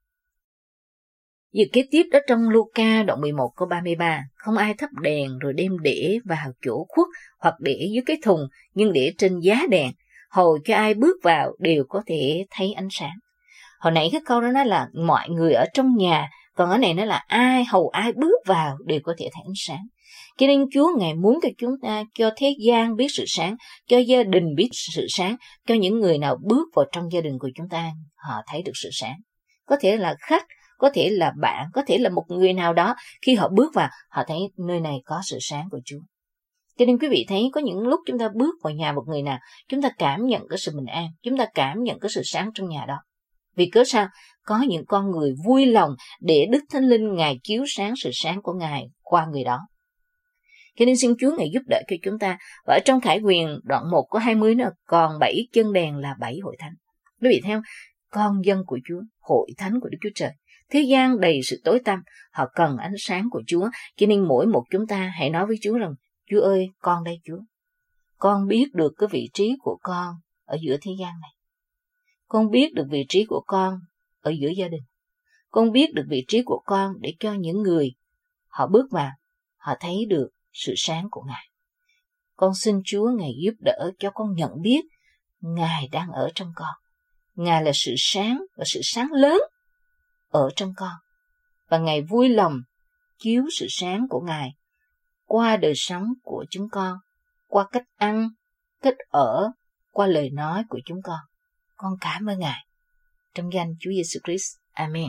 Giờ kế tiếp đó trong Luca đoạn 11 câu 33, không ai thắp đèn rồi đem để vào chỗ khuất hoặc để dưới cái thùng, nhưng để trên giá đèn, hầu cho ai bước vào đều có thể thấy ánh sáng. Hồi nãy cái câu đó nói là mọi người ở trong nhà, còn ở này nó là hầu ai bước vào đều có thể thấy ánh sáng. Cho nên Chúa Ngài muốn cho chúng ta, cho thế gian biết sự sáng, cho gia đình biết sự sáng, cho những người nào bước vào trong gia đình của chúng ta, họ thấy được sự sáng. Có thể là khách, có thể là bạn, có thể là một người nào đó, khi họ bước vào, họ thấy nơi này có sự sáng của Chúa. Cho nên quý vị thấy có những lúc chúng ta bước vào nhà một người nào, chúng ta cảm nhận cái sự bình an, chúng ta cảm nhận cái sự sáng trong nhà đó. Vì cớ sao? Có những con người vui lòng để Đức Thánh Linh Ngài chiếu sáng sự sáng của Ngài qua người đó. Cho nên xin Chúa Ngài giúp đỡ cho chúng ta. Và ở trong Khải Huyền đoạn 1 có 20 nữa, còn 7 chân đèn là 7 hội thánh. Quý vị theo, con dân của Chúa, hội thánh của Đức Chúa Trời. Thế gian đầy sự tối tăm, họ cần ánh sáng của Chúa. Cho nên mỗi một chúng ta hãy nói với Chúa rằng, Chúa ơi, con đây Chúa. Con biết được cái vị trí của con ở giữa thế gian này. Con biết được vị trí của con ở giữa gia đình. Con biết được vị trí của con để cho những người họ bước vào, họ thấy được sự sáng của Ngài. Con xin Chúa Ngài giúp đỡ cho con nhận biết Ngài đang ở trong con. Ngài là sự sáng và sự sáng lớn ở trong con. Và Ngài vui lòng chiếu sự sáng của Ngài qua đời sống của chúng con, qua cách ăn, cách ở, qua lời nói của chúng con. Con cảm ơn Ngài. Trong danh Chúa Giêsu Christ. Amen.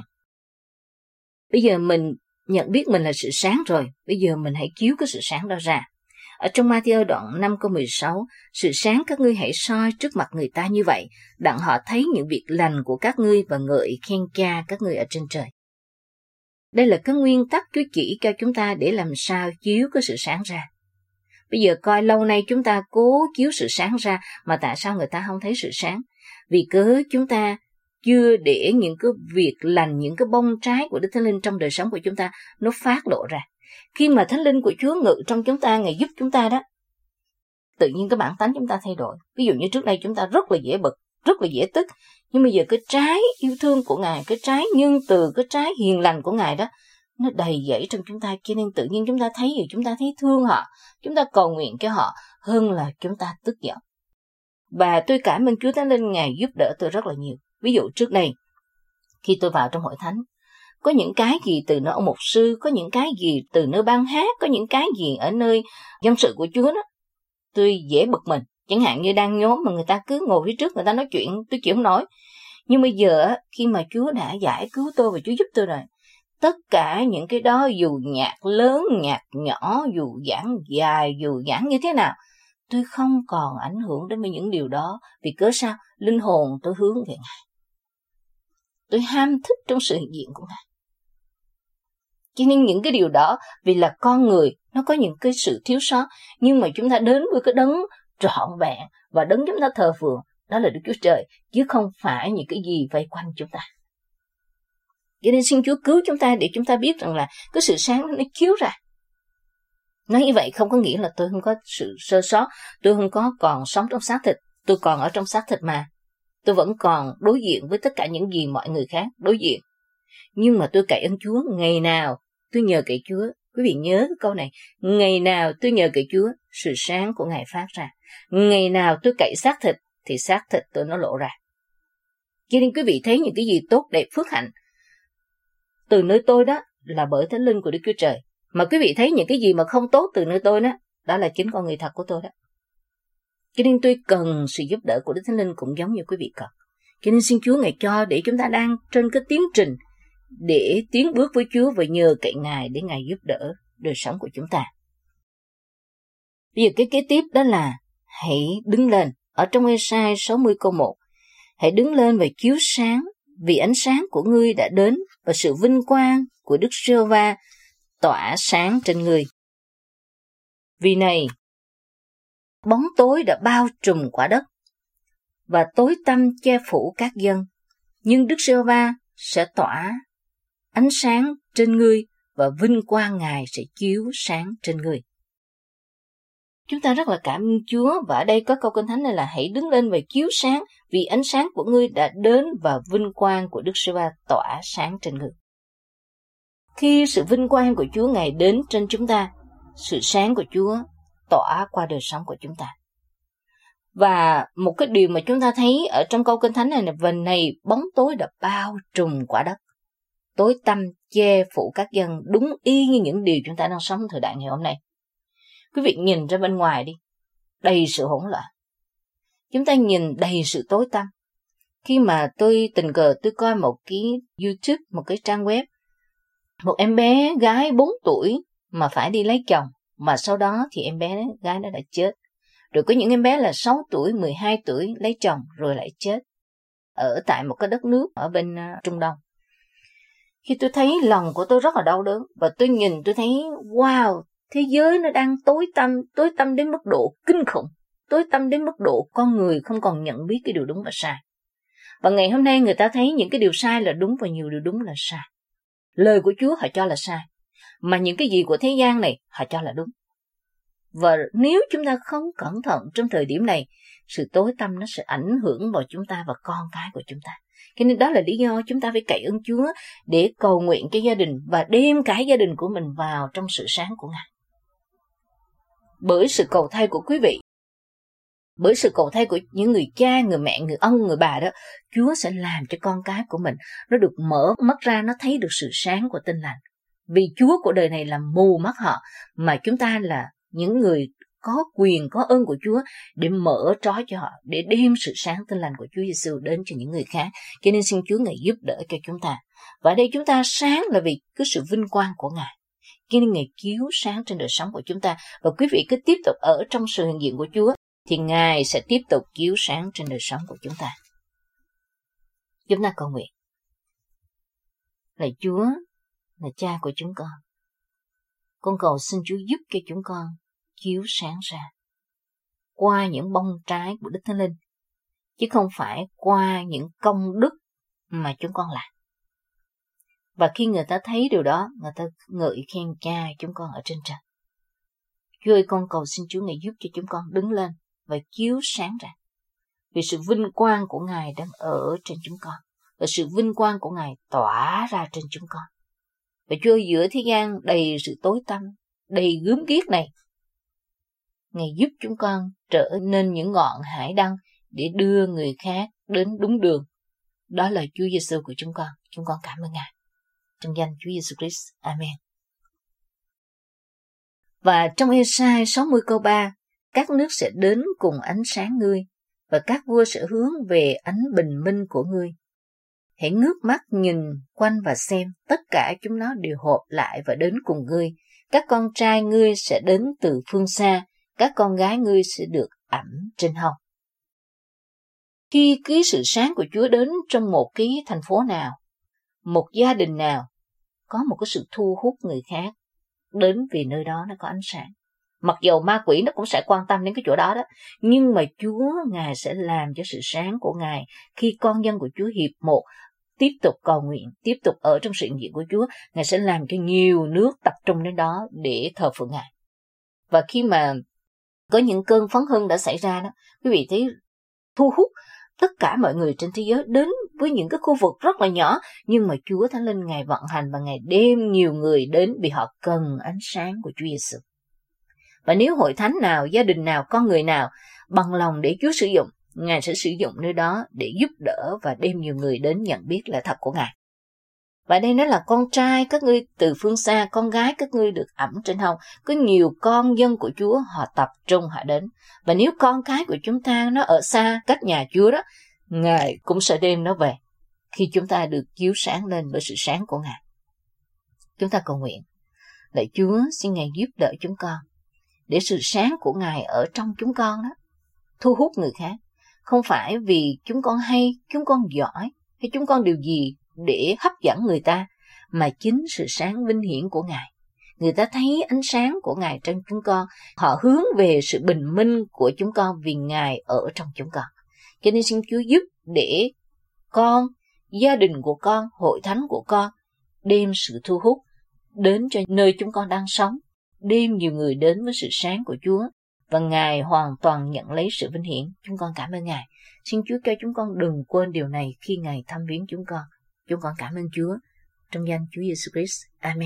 Bây giờ mình nhận biết mình là sự sáng rồi. Bây giờ mình hãy chiếu cái sự sáng đó ra. Ở trong Ma-thi-ơ đoạn 5 câu 16, sự sáng các ngươi hãy soi trước mặt người ta như vậy, đặng họ thấy những việc lành của các ngươi và ngợi khen Cha các ngươi ở trên trời. Đây là cái nguyên tắc Chúa chỉ cho chúng ta để làm sao chiếu cái sự sáng ra. Bây giờ coi lâu nay chúng ta cố chiếu sự sáng ra, mà tại sao người ta không thấy sự sáng? Vì cớ chúng ta chưa để những cái việc lành, những cái bông trái của Đức Thánh Linh trong đời sống của chúng ta nó phát lộ ra. Khi mà Thánh Linh của Chúa ngự trong chúng ta, Ngài giúp chúng ta đó, tự nhiên cái bản tánh chúng ta thay đổi. Ví dụ như trước đây chúng ta rất là dễ bực, rất là dễ tức, nhưng bây giờ cái trái yêu thương của Ngài, cái trái nhân từ, cái trái hiền lành của Ngài đó, nó đầy dẫy trong chúng ta, cho nên tự nhiên chúng ta thấy gì, chúng ta thấy thương họ, chúng ta cầu nguyện cho họ hơn là chúng ta tức giận. Và tôi cảm ơn Chúa Thánh Linh, Ngài giúp đỡ tôi rất là nhiều. Ví dụ trước đây, khi tôi vào trong hội thánh, có những cái gì từ nơi ông mục sư, có những cái gì từ nơi ban hát, có những cái gì ở nơi dân sự của Chúa đó, tôi dễ bực mình. Chẳng hạn như đang nhóm mà người ta cứ ngồi phía trước, người ta nói chuyện, tôi chịu không nổi. Nhưng bây giờ, khi mà Chúa đã giải cứu tôi và Chúa giúp tôi rồi, tất cả những cái đó, dù nhạc lớn, nhạc nhỏ, dù giảng dài, dù giảng như thế nào, tôi không còn ảnh hưởng đến những điều đó. Vì cớ sao? Linh hồn tôi hướng về Ngài. Tôi ham thích trong sự hiện diện của Ngài. Cho nên những cái điều đó, vì là con người, nó có những cái sự thiếu sót, nhưng mà chúng ta đến với cái đấng trọn vẹn, và đấng chúng ta thờ phượng, đó là Đức Chúa Trời, chứ không phải những cái gì vây quanh chúng ta. Cho nên xin Chúa cứu chúng ta để chúng ta biết rằng là cái sự sáng nó chiếu ra. Nói như vậy không có nghĩa là tôi không có sự sơ sót, tôi không có còn sống trong xác thịt, tôi còn ở trong xác thịt mà. Tôi vẫn còn đối diện với tất cả những gì mọi người khác đối diện. Nhưng mà tôi cậy ơn Chúa, ngày nào tôi nhờ cậy Chúa. Quý vị nhớ cái câu này, ngày nào tôi nhờ cậy Chúa, sự sáng của Ngài phát ra. Ngày nào tôi cậy xác thịt, thì xác thịt tôi nó lộ ra. Cho nên quý vị thấy những cái gì tốt đẹp phước hạnh từ nơi tôi đó là bởi Thánh Linh của Đức Chúa Trời. Mà quý vị thấy những cái gì mà không tốt từ nơi tôi đó, đó là chính con người thật của tôi đó. Cho nên tôi cần sự giúp đỡ của Đức Thánh Linh cũng giống như quý vị cần. Cho nên xin Chúa Ngài cho để chúng ta đang trên cái tiến trình để tiến bước với Chúa và nhờ cậy Ngài để Ngài giúp đỡ đời sống của chúng ta. Bây giờ cái kế tiếp đó là hãy đứng lên. Ở trong Ê-sai 60 câu 1, hãy đứng lên và chiếu sáng, vì ánh sáng của ngươi đã đến và sự vinh quang của Đức Giê-hô-va tỏa sáng trên ngươi. Vì này, bóng tối đã bao trùm quả đất và tối tăm che phủ các dân, nhưng Đức Giê-hô-va sẽ tỏa ánh sáng trên ngươi và vinh quang Ngài sẽ chiếu sáng trên ngươi. Chúng ta rất là cảm ơn Chúa, và ở đây có câu Kinh Thánh này là hãy đứng lên và chiếu sáng, vì ánh sáng của ngươi đã đến và vinh quang của Đức Giê-hô-va tỏa sáng trên ngươi. Khi sự vinh quang của Chúa Ngài đến trên chúng ta, sự sáng của Chúa tỏa qua đời sống của chúng ta. Và một cái điều mà chúng ta thấy ở trong câu Kinh Thánh này là vần này bóng tối đã bao trùm quả đất, tối tăm che phủ các dân, đúng y như những điều chúng ta đang sống thời đại ngày hôm nay. Quý vị nhìn ra bên ngoài đi, đầy sự hỗn loạn. Chúng ta nhìn đầy sự tối tăm. Khi mà tôi tình cờ tôi coi một cái YouTube, một cái trang web, một em bé gái 4 tuổi mà phải đi lấy chồng, mà sau đó thì em bé gái nó đã chết. Rồi có những em bé là 6 tuổi, 12 tuổi lấy chồng rồi lại chết ở tại một cái đất nước ở bên Trung Đông. Khi tôi thấy lòng của tôi rất là đau đớn, và tôi nhìn tôi thấy wow, thế giới nó đang tối tăm đến mức độ kinh khủng, tối tăm đến mức độ con người không còn nhận biết cái điều đúng và sai. Và ngày hôm nay người ta thấy những cái điều sai là đúng và nhiều điều đúng là sai. Lời của Chúa họ cho là sai, mà những cái gì của thế gian này họ cho là đúng. Và nếu chúng ta không cẩn thận trong thời điểm này, sự tối tăm nó sẽ ảnh hưởng vào chúng ta và con cái của chúng ta. Cho nên đó là lý do chúng ta phải cậy ơn Chúa để cầu nguyện cho gia đình và đem cả gia đình của mình vào trong sự sáng của Ngài. Bởi sự cầu thay của quý vị, bởi sự cầu thay của những người cha, người mẹ, người ông, người bà đó, Chúa sẽ làm cho con cái của mình nó được mở mắt ra, nó thấy được sự sáng của Tin Lành. Vì Chúa của đời này làm mù mắt họ, mà chúng ta là những người có quyền, có ơn của Chúa để mở trói cho họ, để đem sự sáng Tin Lành của Chúa Giêsu đến cho những người khác. Cho nên xin Chúa Ngài giúp đỡ cho chúng ta. Và ở đây chúng ta sáng là vì cái sự vinh quang của Ngài. Cho nên Ngài chiếu sáng trên đời sống của chúng ta. Và quý vị cứ tiếp tục ở trong sự hiện diện của Chúa, thì Ngài sẽ tiếp tục chiếu sáng trên đời sống của chúng ta. Chúng ta cầu nguyện. Lạy Chúa, là Cha của chúng con cầu xin Chúa giúp cho chúng con chiếu sáng ra qua những bông trái của Đức Thánh Linh, chứ không phải qua những công đức mà chúng con làm. Và khi người ta thấy điều đó, người ta ngợi khen Cha chúng con ở trên trời. Chúa ơi, con cầu xin Chúa Ngài giúp cho chúng con đứng lên và chiếu sáng ra, vì sự vinh quang của Ngài đang ở trên chúng con, và sự vinh quang của Ngài tỏa ra trên chúng con. Và Chúa ơi, giữa thế gian đầy sự tối tăm, đầy gớm ghiếc này, Ngài giúp chúng con trở nên những ngọn hải đăng để đưa người khác đến đúng đường. Đó là Chúa Giêsu của chúng con cảm ơn Ngài. Trong danh Chúa Giêsu Christ, Amen. Và trong Ê-sai 60 câu 3, các nước sẽ đến cùng ánh sáng ngươi, và các vua sẽ hướng về ánh bình minh của ngươi. Hãy ngước mắt nhìn quanh và xem, tất cả chúng nó đều họp lại và đến cùng ngươi. Các con trai ngươi sẽ đến từ phương xa, các con gái ngươi sẽ được ẵm trên hông. Khi cái sự sáng của Chúa đến trong một cái thành phố nào, một gia đình nào, có một cái sự thu hút người khác đến vì nơi đó nó có ánh sáng. Mặc dầu ma quỷ nó cũng sẽ quan tâm đến cái chỗ đó đó, nhưng mà Chúa Ngài sẽ làm cho sự sáng của Ngài khi con dân của Chúa hiệp một, tiếp tục cầu nguyện, tiếp tục ở trong sự hiện diện của Chúa, Ngài sẽ làm cho nhiều nước tập trung đến đó để thờ phượng Ngài. Và khi mà có những cơn phấn hưng đã xảy ra đó, quý vị thấy thu hút tất cả mọi người trên thế giới đến với những cái khu vực rất là nhỏ, nhưng mà Chúa Thánh Linh Ngài vận hành và Ngài đem nhiều người đến vì họ cần ánh sáng của Chúa Giêsu. Và nếu hội thánh nào, gia đình nào, con người nào bằng lòng để Chúa sử dụng, Ngài sẽ sử dụng nơi đó để giúp đỡ và đem nhiều người đến nhận biết lẽ thật của Ngài. Và đây nó là con trai các ngươi từ phương xa, con gái các ngươi được ẵm trên hông. Có nhiều con dân của Chúa họ tập trung họ đến. Và nếu con cái của chúng ta nó ở xa cách nhà Chúa đó, Ngài cũng sẽ đem nó về khi chúng ta được chiếu sáng lên bởi sự sáng của Ngài. Chúng ta cầu nguyện. Lạy Chúa, xin Ngài giúp đỡ chúng con để sự sáng của Ngài ở trong chúng con đó thu hút người khác. Không phải vì chúng con hay, chúng con giỏi hay chúng con điều gì để hấp dẫn người ta, mà chính sự sáng vinh hiển của Ngài. Người ta thấy ánh sáng của Ngài trong chúng con, họ hướng về sự bình minh của chúng con vì Ngài ở trong chúng con. Cho nên xin Chúa giúp để con, gia đình của con, hội thánh của con đem sự thu hút đến cho nơi chúng con đang sống, đem nhiều người đến với sự sáng của Chúa, và Ngài hoàn toàn nhận lấy sự vinh hiển. Chúng con cảm ơn Ngài. Xin Chúa cho chúng con đừng quên điều này khi Ngài thăm viếng chúng con. Chúng con cảm ơn Chúa. Trong danh Chúa Giêsu Christ. Amen.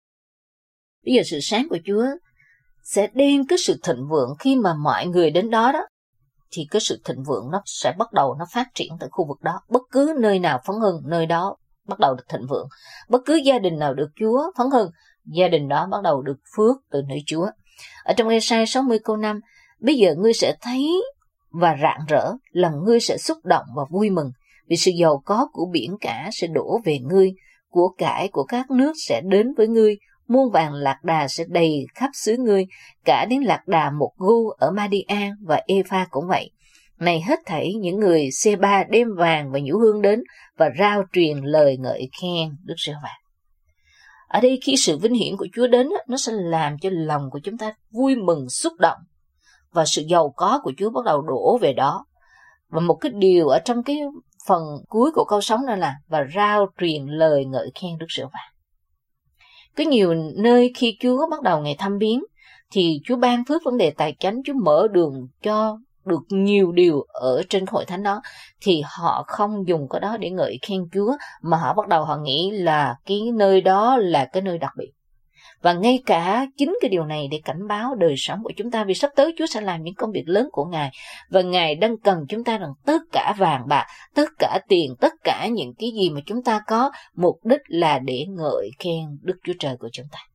Bây giờ sự sáng của Chúa sẽ đem cái sự thịnh vượng khi mà mọi người đến đó đó. Thì cái sự thịnh vượng nó sẽ bắt đầu nó phát triển tại khu vực đó. Bất cứ nơi nào phấn hưng, nơi đó bắt đầu được thịnh vượng. Bất cứ gia đình nào được Chúa phấn hưng, gia đình đó bắt đầu được phước từ nơi Chúa. Ở trong Ê-sai 60 câu 5, bây giờ ngươi sẽ thấy và rạng rỡ, lòng ngươi sẽ xúc động và vui mừng, vì sự giàu có của biển cả sẽ đổ về ngươi, của cải của các nước sẽ đến với ngươi, muôn vàng lạc đà sẽ đầy khắp xứ ngươi, cả đến lạc đà một gu ở Madian và Epha cũng vậy. Này hết thảy những người Seba đem vàng và nhũ hương đến và rao truyền lời ngợi khen Đức Giê-hô-va. Ở đây khi sự vinh hiển của Chúa đến, nó sẽ làm cho lòng của chúng ta vui mừng, xúc động, và sự giàu có của Chúa bắt đầu đổ về đó. Và một cái điều ở trong cái phần cuối của câu sống đó là và rao truyền lời ngợi khen Đức Giê-hô-va. Có nhiều nơi khi Chúa bắt đầu Ngài thăm viếng, thì Chúa ban phước vấn đề tài chánh, Chúa mở đường cho được nhiều điều ở trên hội thánh đó, thì họ không dùng cái đó để ngợi khen Chúa, mà họ bắt đầu họ nghĩ là cái nơi đó là cái nơi đặc biệt. Và ngay cả chính cái điều này để cảnh báo đời sống của chúng ta, vì sắp tới Chúa sẽ làm những công việc lớn của Ngài, và Ngài đang cần chúng ta rằng tất cả vàng bạc, tất cả tiền, tất cả những cái gì mà chúng ta có, mục đích là để ngợi khen Đức Chúa Trời của chúng ta.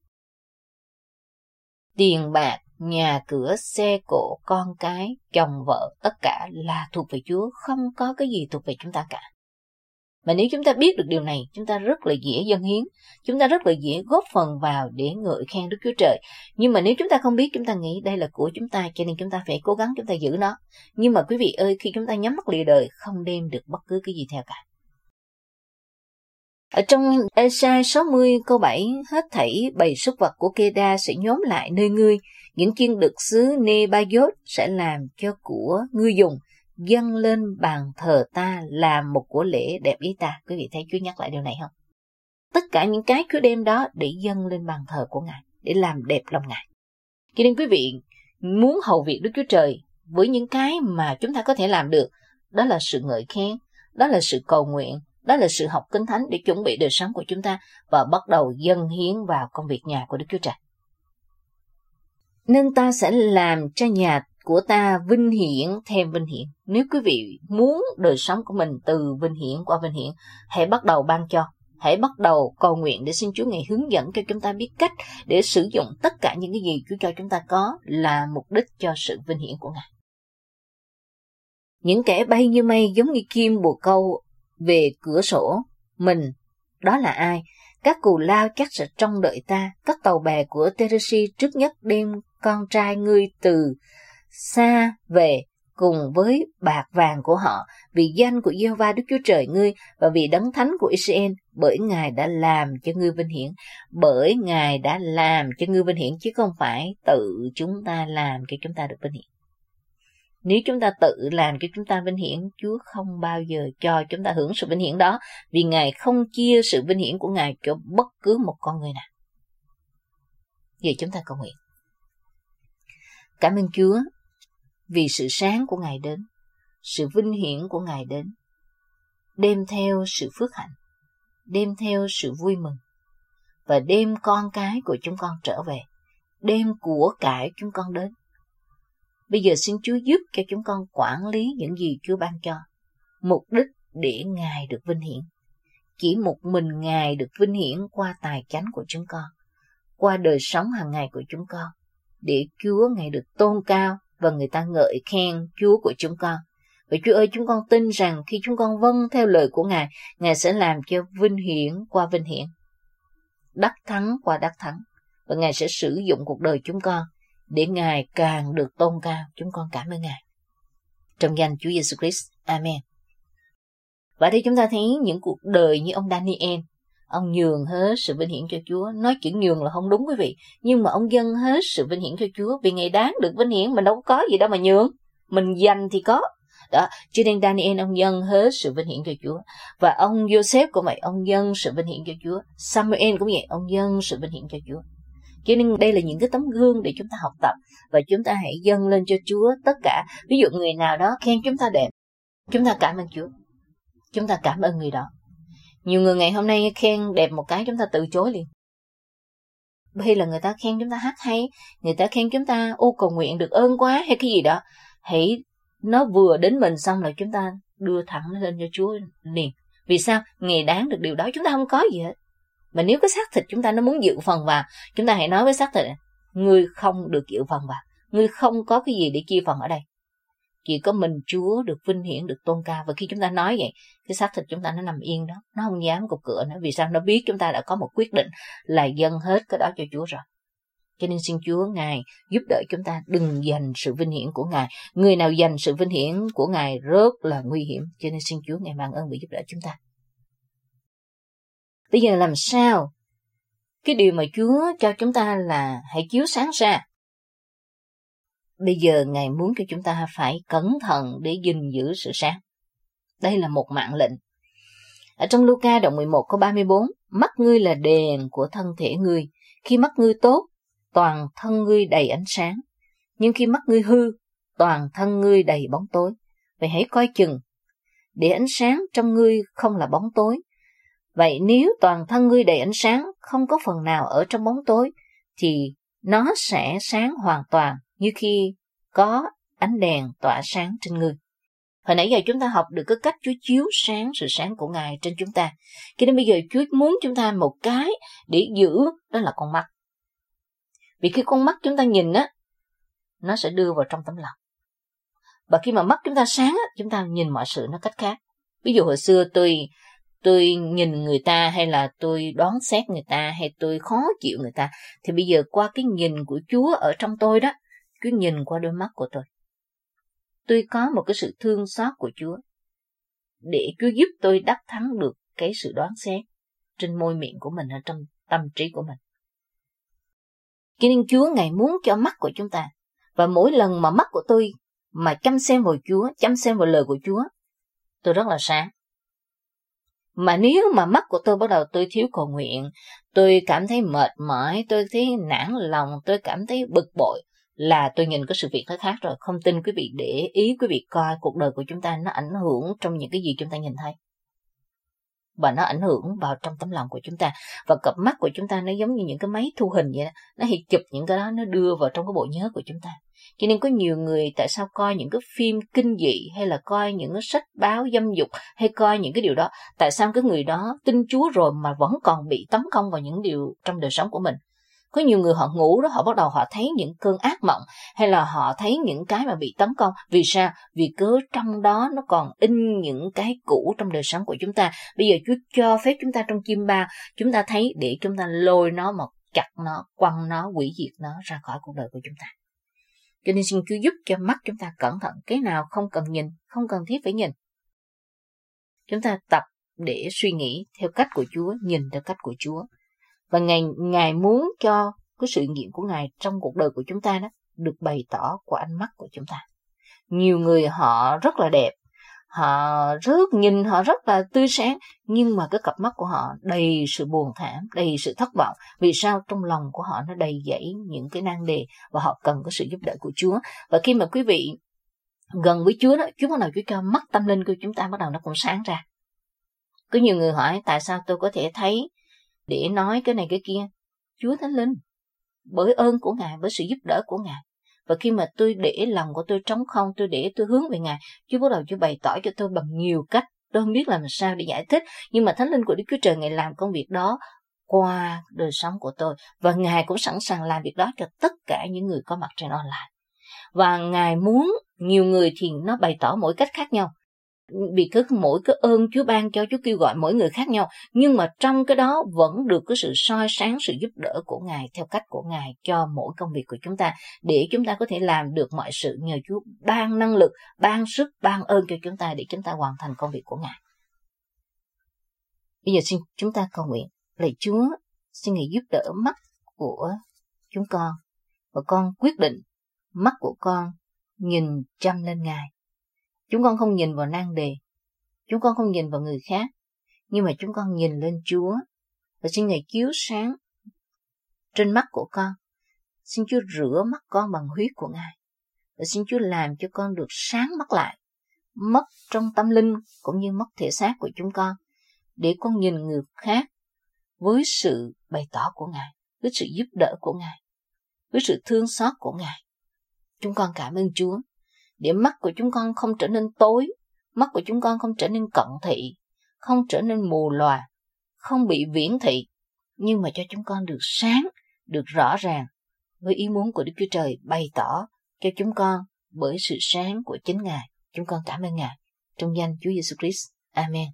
Tiền bạc, nhà cửa, xe cộ, con cái, chồng vợ, tất cả là thuộc về Chúa, không có cái gì thuộc về chúng ta cả. Mà nếu chúng ta biết được điều này, chúng ta rất là dễ dâng hiến, chúng ta rất là dễ góp phần vào để ngợi khen Đức Chúa Trời. Nhưng mà nếu chúng ta không biết, chúng ta nghĩ đây là của chúng ta, cho nên chúng ta phải cố gắng chúng ta giữ nó. Nhưng mà quý vị ơi, khi chúng ta nhắm mắt lìa đời, không đem được bất cứ cái gì theo cả. Ở trong Ê-sai 60 câu 7, hết thảy bầy súc vật của Kê-đa sẽ nhóm lại nơi ngươi, những chiên đực xứ Nê-ba-dốt sẽ làm cho của ngươi dùng, dâng lên bàn thờ ta làm một của lễ đẹp ý ta. Quý vị thấy Chúa nhắc lại điều này không? Tất cả những cái Chúa đem đó để dâng lên bàn thờ của Ngài, để làm đẹp lòng Ngài. Cho nên quý vị muốn hầu việc Đức Chúa Trời với những cái mà chúng ta có thể làm được, đó là sự ngợi khen, đó là sự cầu nguyện, đó là sự học Kinh Thánh để chuẩn bị đời sống của chúng ta và bắt đầu dâng hiến vào công việc nhà của Đức Chúa Trời. Nên ta sẽ làm cho nhà của ta vinh hiển thêm vinh hiển. Nếu quý vị muốn đời sống của mình từ vinh hiển qua vinh hiển, hãy bắt đầu ban cho, hãy bắt đầu cầu nguyện để xin Chúa Ngài hướng dẫn cho chúng ta biết cách để sử dụng tất cả những cái gì Chúa cho chúng ta có là mục đích cho sự vinh hiển của Ngài. Những kẻ bay như mây giống như kim bồ câu về cửa sổ mình, đó là ai? Các cù lao chắc sẽ trông đợi ta, các tàu bè của Teresi trước nhất đem con trai ngươi từ xa về cùng với bạc vàng của họ, vì danh của Giê-hô-va Đức Chúa Trời ngươi và vì đấng thánh của Israel, bởi Ngài đã làm cho ngươi vinh hiển, bởi Ngài đã làm cho ngươi vinh hiển, chứ không phải tự chúng ta làm cho chúng ta được vinh hiển. Nếu chúng ta tự làm cho chúng ta vinh hiển, Chúa không bao giờ cho chúng ta hưởng sự vinh hiển đó, vì Ngài không chia sự vinh hiển của Ngài cho bất cứ một con người nào. Giờ chúng ta cầu nguyện. Cảm ơn Chúa vì sự sáng của Ngài đến, sự vinh hiển của Ngài đến, đem theo sự phước hạnh, đem theo sự vui mừng, và đem con cái của chúng con trở về, đem của cải chúng con đến. Bây giờ xin Chúa giúp cho chúng con quản lý những gì Chúa ban cho, mục đích để Ngài được vinh hiển. Chỉ một mình Ngài được vinh hiển qua tài chánh của chúng con, qua đời sống hàng ngày của chúng con, để Chúa Ngài được tôn cao và người ta ngợi khen Chúa của chúng con. Và Chúa ơi, chúng con tin rằng khi chúng con vâng theo lời của Ngài, Ngài sẽ làm cho vinh hiển qua vinh hiển, đắc thắng qua đắc thắng, và Ngài sẽ sử dụng cuộc đời chúng con để Ngài càng được tôn cao. Chúng con cảm ơn Ngài. Trong danh Chúa Giêsu Christ. Amen. Và đây chúng ta thấy những cuộc đời như ông Daniel, ông nhường hết sự vinh hiển cho Chúa. Nói chữ nhường là không đúng quý vị, nhưng mà ông dâng hết sự vinh hiển cho Chúa, vì Ngài đáng được vinh hiển, mình đâu có gì đâu mà nhường, mình dành thì có. Đó, cho nên Daniel ông dâng hết sự vinh hiển cho Chúa. Và ông Joseph cũng vậy, ông dâng sự vinh hiển cho Chúa. Samuel cũng vậy, ông dâng sự vinh hiển cho Chúa. Cho nên đây là những cái tấm gương để chúng ta học tập, và chúng ta hãy dâng lên cho Chúa tất cả. Ví dụ người nào đó khen chúng ta đẹp, chúng ta cảm ơn Chúa, chúng ta cảm ơn người đó. Nhiều người ngày hôm nay khen đẹp một cái chúng ta từ chối liền. Hay là người ta khen chúng ta hát hay, người ta khen chúng ta ô cầu nguyện được ơn quá hay cái gì đó, hãy nó vừa đến mình xong là chúng ta đưa thẳng lên cho Chúa liền. Vì sao? Ngài đáng được điều đó, chúng ta không có gì hết. Mà nếu cái xác thịt chúng ta nó muốn dự phần vào, chúng ta hãy nói với xác thịt: ngươi không được dự phần vào, ngươi không có cái gì để chia phần ở đây. Chỉ có mình Chúa được vinh hiển, được tôn cao. Và khi chúng ta nói vậy, cái xác thịt chúng ta nó nằm yên đó, nó không dám cục cửa nữa. Vì sao? Nó biết chúng ta đã có một quyết định là dâng hết cái đó cho Chúa rồi. Cho nên xin Chúa Ngài giúp đỡ chúng ta đừng giành sự vinh hiển của Ngài. Người nào giành sự vinh hiển của Ngài rất là nguy hiểm. Cho nên xin Chúa Ngài ban ơn và giúp đỡ chúng ta. Bây giờ làm sao? Cái điều mà Chúa cho chúng ta là hãy chiếu sáng ra. Bây giờ Ngài muốn cho chúng ta phải cẩn thận để gìn giữ sự sáng. Đây là một mạng lệnh. Ở trong Luca đoạn 11 câu 34, mắt ngươi là đèn của thân thể ngươi. Khi mắt ngươi tốt toàn thân ngươi đầy ánh sáng, nhưng khi mắt ngươi hư, toàn thân ngươi đầy bóng tối. Vậy hãy coi chừng, để ánh sáng trong ngươi không là bóng tối. Vậy nếu toàn thân ngươi đầy ánh sáng, không có phần nào ở trong bóng tối, thì nó sẽ sáng hoàn toàn như khi có ánh đèn tỏa sáng trên ngươi. Hồi nãy giờ chúng ta học được cái cách Chúa chiếu sáng sự sáng của Ngài trên chúng ta. Cho nên bây giờ Chúa muốn chúng ta một cái để giữ, đó là con mắt. Vì khi con mắt chúng ta nhìn á, nó sẽ đưa vào trong tấm lòng. Và khi mà mắt chúng ta sáng á, chúng ta nhìn mọi sự nó cách khác. Ví dụ hồi xưa tôi nhìn người ta, hay là tôi đoán xét người ta, hay tôi khó chịu người ta, thì bây giờ qua cái nhìn của Chúa ở trong tôi đó, Chúa nhìn qua đôi mắt của tôi có một cái sự thương xót của Chúa, để Chúa giúp tôi đắc thắng được cái sự đoán xét trên môi miệng của mình, ở trong tâm trí của mình. Cho nên Chúa Ngài muốn cho mắt của chúng ta, và mỗi lần mà mắt của tôi mà chăm xem vào Chúa, chăm xem vào lời của Chúa, tôi rất là sáng. Mà nếu mà mắt của tôi bắt đầu tôi thiếu cầu nguyện, tôi cảm thấy mệt mỏi, tôi thấy nản lòng, tôi cảm thấy bực bội, là tôi nhìn cái sự việc nó khác rồi. Không tin quý vị để ý, quý vị coi cuộc đời của chúng ta nó ảnh hưởng trong những cái gì chúng ta nhìn thấy. Và nó ảnh hưởng vào trong tấm lòng của chúng ta. Và cặp mắt của chúng ta nó giống như những cái máy thu hình vậy đó. Nó hay chụp những cái đó, nó đưa vào trong cái bộ nhớ của chúng ta. Cho nên có nhiều người tại sao coi những cái phim kinh dị, hay là coi những cái sách báo dâm dục, hay coi những cái điều đó, tại sao cái người đó tin Chúa rồi mà vẫn còn bị tấn công vào những điều trong đời sống của mình. Có nhiều người họ ngủ đó, họ bắt đầu họ thấy những cơn ác mộng, hay là họ thấy những cái mà bị tấn công. Vì sao? Vì cớ trong đó nó còn in những cái cũ trong đời sống của chúng ta. Bây giờ Chúa cho phép chúng ta trong chim bao, chúng ta thấy để chúng ta lôi nó, mà chặt nó, quăng nó, hủy diệt nó ra khỏi cuộc đời của chúng ta. Cho nên xin Chúa giúp cho mắt chúng ta cẩn thận, cái nào không cần nhìn, không cần thiết phải nhìn. Chúng ta tập để suy nghĩ theo cách của Chúa, nhìn theo cách của Chúa. Và Ngài muốn cho cái sự nghiệm của Ngài trong cuộc đời của chúng ta đó được bày tỏ qua ánh mắt của chúng ta. Nhiều người họ rất là đẹp, nhìn họ rất là tươi sáng, nhưng mà cái cặp mắt của họ đầy sự buồn thảm, đầy sự thất vọng. Vì sao? Trong lòng của họ nó đầy dẫy những cái nan đề, và họ cần cái sự giúp đỡ của Chúa. Và khi mà quý vị gần với Chúa đó, Chúa bắt đầu Chúa cho mắt tâm linh của chúng ta bắt đầu nó cũng sáng ra. Có nhiều người hỏi tại sao tôi có thể thấy để nói cái này cái kia. Chúa Thánh Linh, bởi ơn của Ngài, bởi sự giúp đỡ của Ngài. Và khi mà tôi để lòng của tôi trống không, tôi để tôi hướng về Ngài, Chúa bắt đầu Chúa bày tỏ cho tôi bằng nhiều cách. Tôi không biết làm sao để giải thích, nhưng mà Thánh Linh của Đức Chúa Trời Ngài làm công việc đó qua đời sống của tôi. Và Ngài cũng sẵn sàng làm việc đó cho tất cả những người có mặt trên online. Và Ngài muốn nhiều người thì nó bày tỏ mỗi cách khác nhau. Vì mỗi cái ơn Chúa ban cho, Chúa kêu gọi mỗi người khác nhau, nhưng mà trong cái đó vẫn được cái sự soi sáng, sự giúp đỡ của Ngài theo cách của Ngài cho mỗi công việc của chúng ta, để chúng ta có thể làm được mọi sự nhờ Chúa ban năng lực, ban sức, ban ơn cho chúng ta để chúng ta hoàn thành công việc của Ngài. Bây giờ xin chúng ta cầu nguyện, lạy Chúa, xin Ngài giúp đỡ mắt của chúng con, và con quyết định mắt của con nhìn chăm lên Ngài. Chúng con không nhìn vào nan đề, chúng con không nhìn vào người khác, nhưng mà chúng con nhìn lên Chúa. Và xin Ngài chiếu sáng trên mắt của con. Xin Chúa rửa mắt con bằng huyết của Ngài. Và xin Chúa làm cho con được sáng mắt lại, mắt trong tâm linh cũng như mắt thể xác của chúng con, để con nhìn người khác với sự bày tỏ của Ngài, với sự giúp đỡ của Ngài, với sự thương xót của Ngài. Chúng con cảm ơn Chúa, để mắt của chúng con không trở nên tối, mắt của chúng con không trở nên cận thị, không trở nên mù lòa, không bị viễn thị, nhưng mà cho chúng con được sáng, được rõ ràng với ý muốn của Đức Chúa Trời bày tỏ cho chúng con bởi sự sáng của chính Ngài. Chúng con cảm ơn Ngài trong danh Chúa Giêsu Christ. Amen.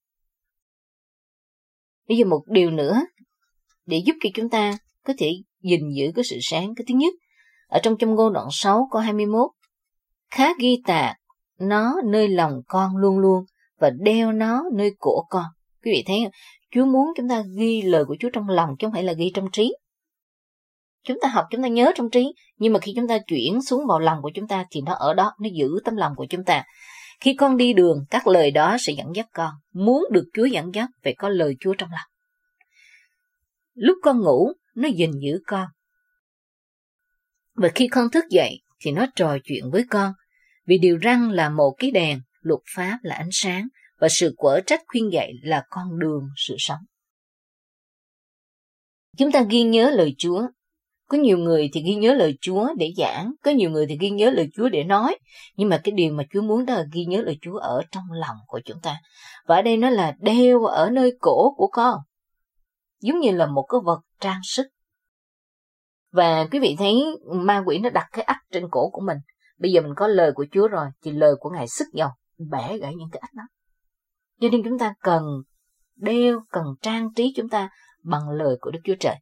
Bây giờ một điều nữa để giúp cho chúng ta có thể gìn giữ cái sự sáng. Cái thứ nhất, ở trong Châm Ngôn đoạn 6 câu 21, khá ghi tạc nó nơi lòng con luôn luôn, và đeo nó nơi cổ con. Quý vị thấy không? Chúa muốn chúng ta ghi lời của Chúa trong lòng, chứ không phải là ghi trong trí. Chúng ta học, chúng ta nhớ trong trí, nhưng mà khi chúng ta chuyển xuống vào lòng của chúng ta thì nó ở đó, nó giữ tấm lòng của chúng ta. Khi con đi đường, các lời đó sẽ dẫn dắt con. Muốn được Chúa dẫn dắt, phải có lời Chúa trong lòng. Lúc con ngủ, nó gìn giữ con. Và khi con thức dậy thì nó trò chuyện với con, vì điều răn là một cái đèn, luật pháp là ánh sáng, và sự quở trách khuyên dạy là con đường sự sống. Chúng ta ghi nhớ lời Chúa. Có nhiều người thì ghi nhớ lời Chúa để giảng, có nhiều người thì ghi nhớ lời Chúa để nói, nhưng mà cái điều mà Chúa muốn đó là ghi nhớ lời Chúa ở trong lòng của chúng ta. Và ở đây nó là đeo ở nơi cổ của con, giống như là một cái vật trang sức. Và quý vị thấy ma quỷ nó đặt cái ách trên cổ của mình. Bây giờ mình có lời của Chúa rồi, thì lời của Ngài sức dầu, bẻ gãy những cái ách đó. Cho nên chúng ta cần đeo, cần trang trí chúng ta bằng lời của Đức Chúa Trời.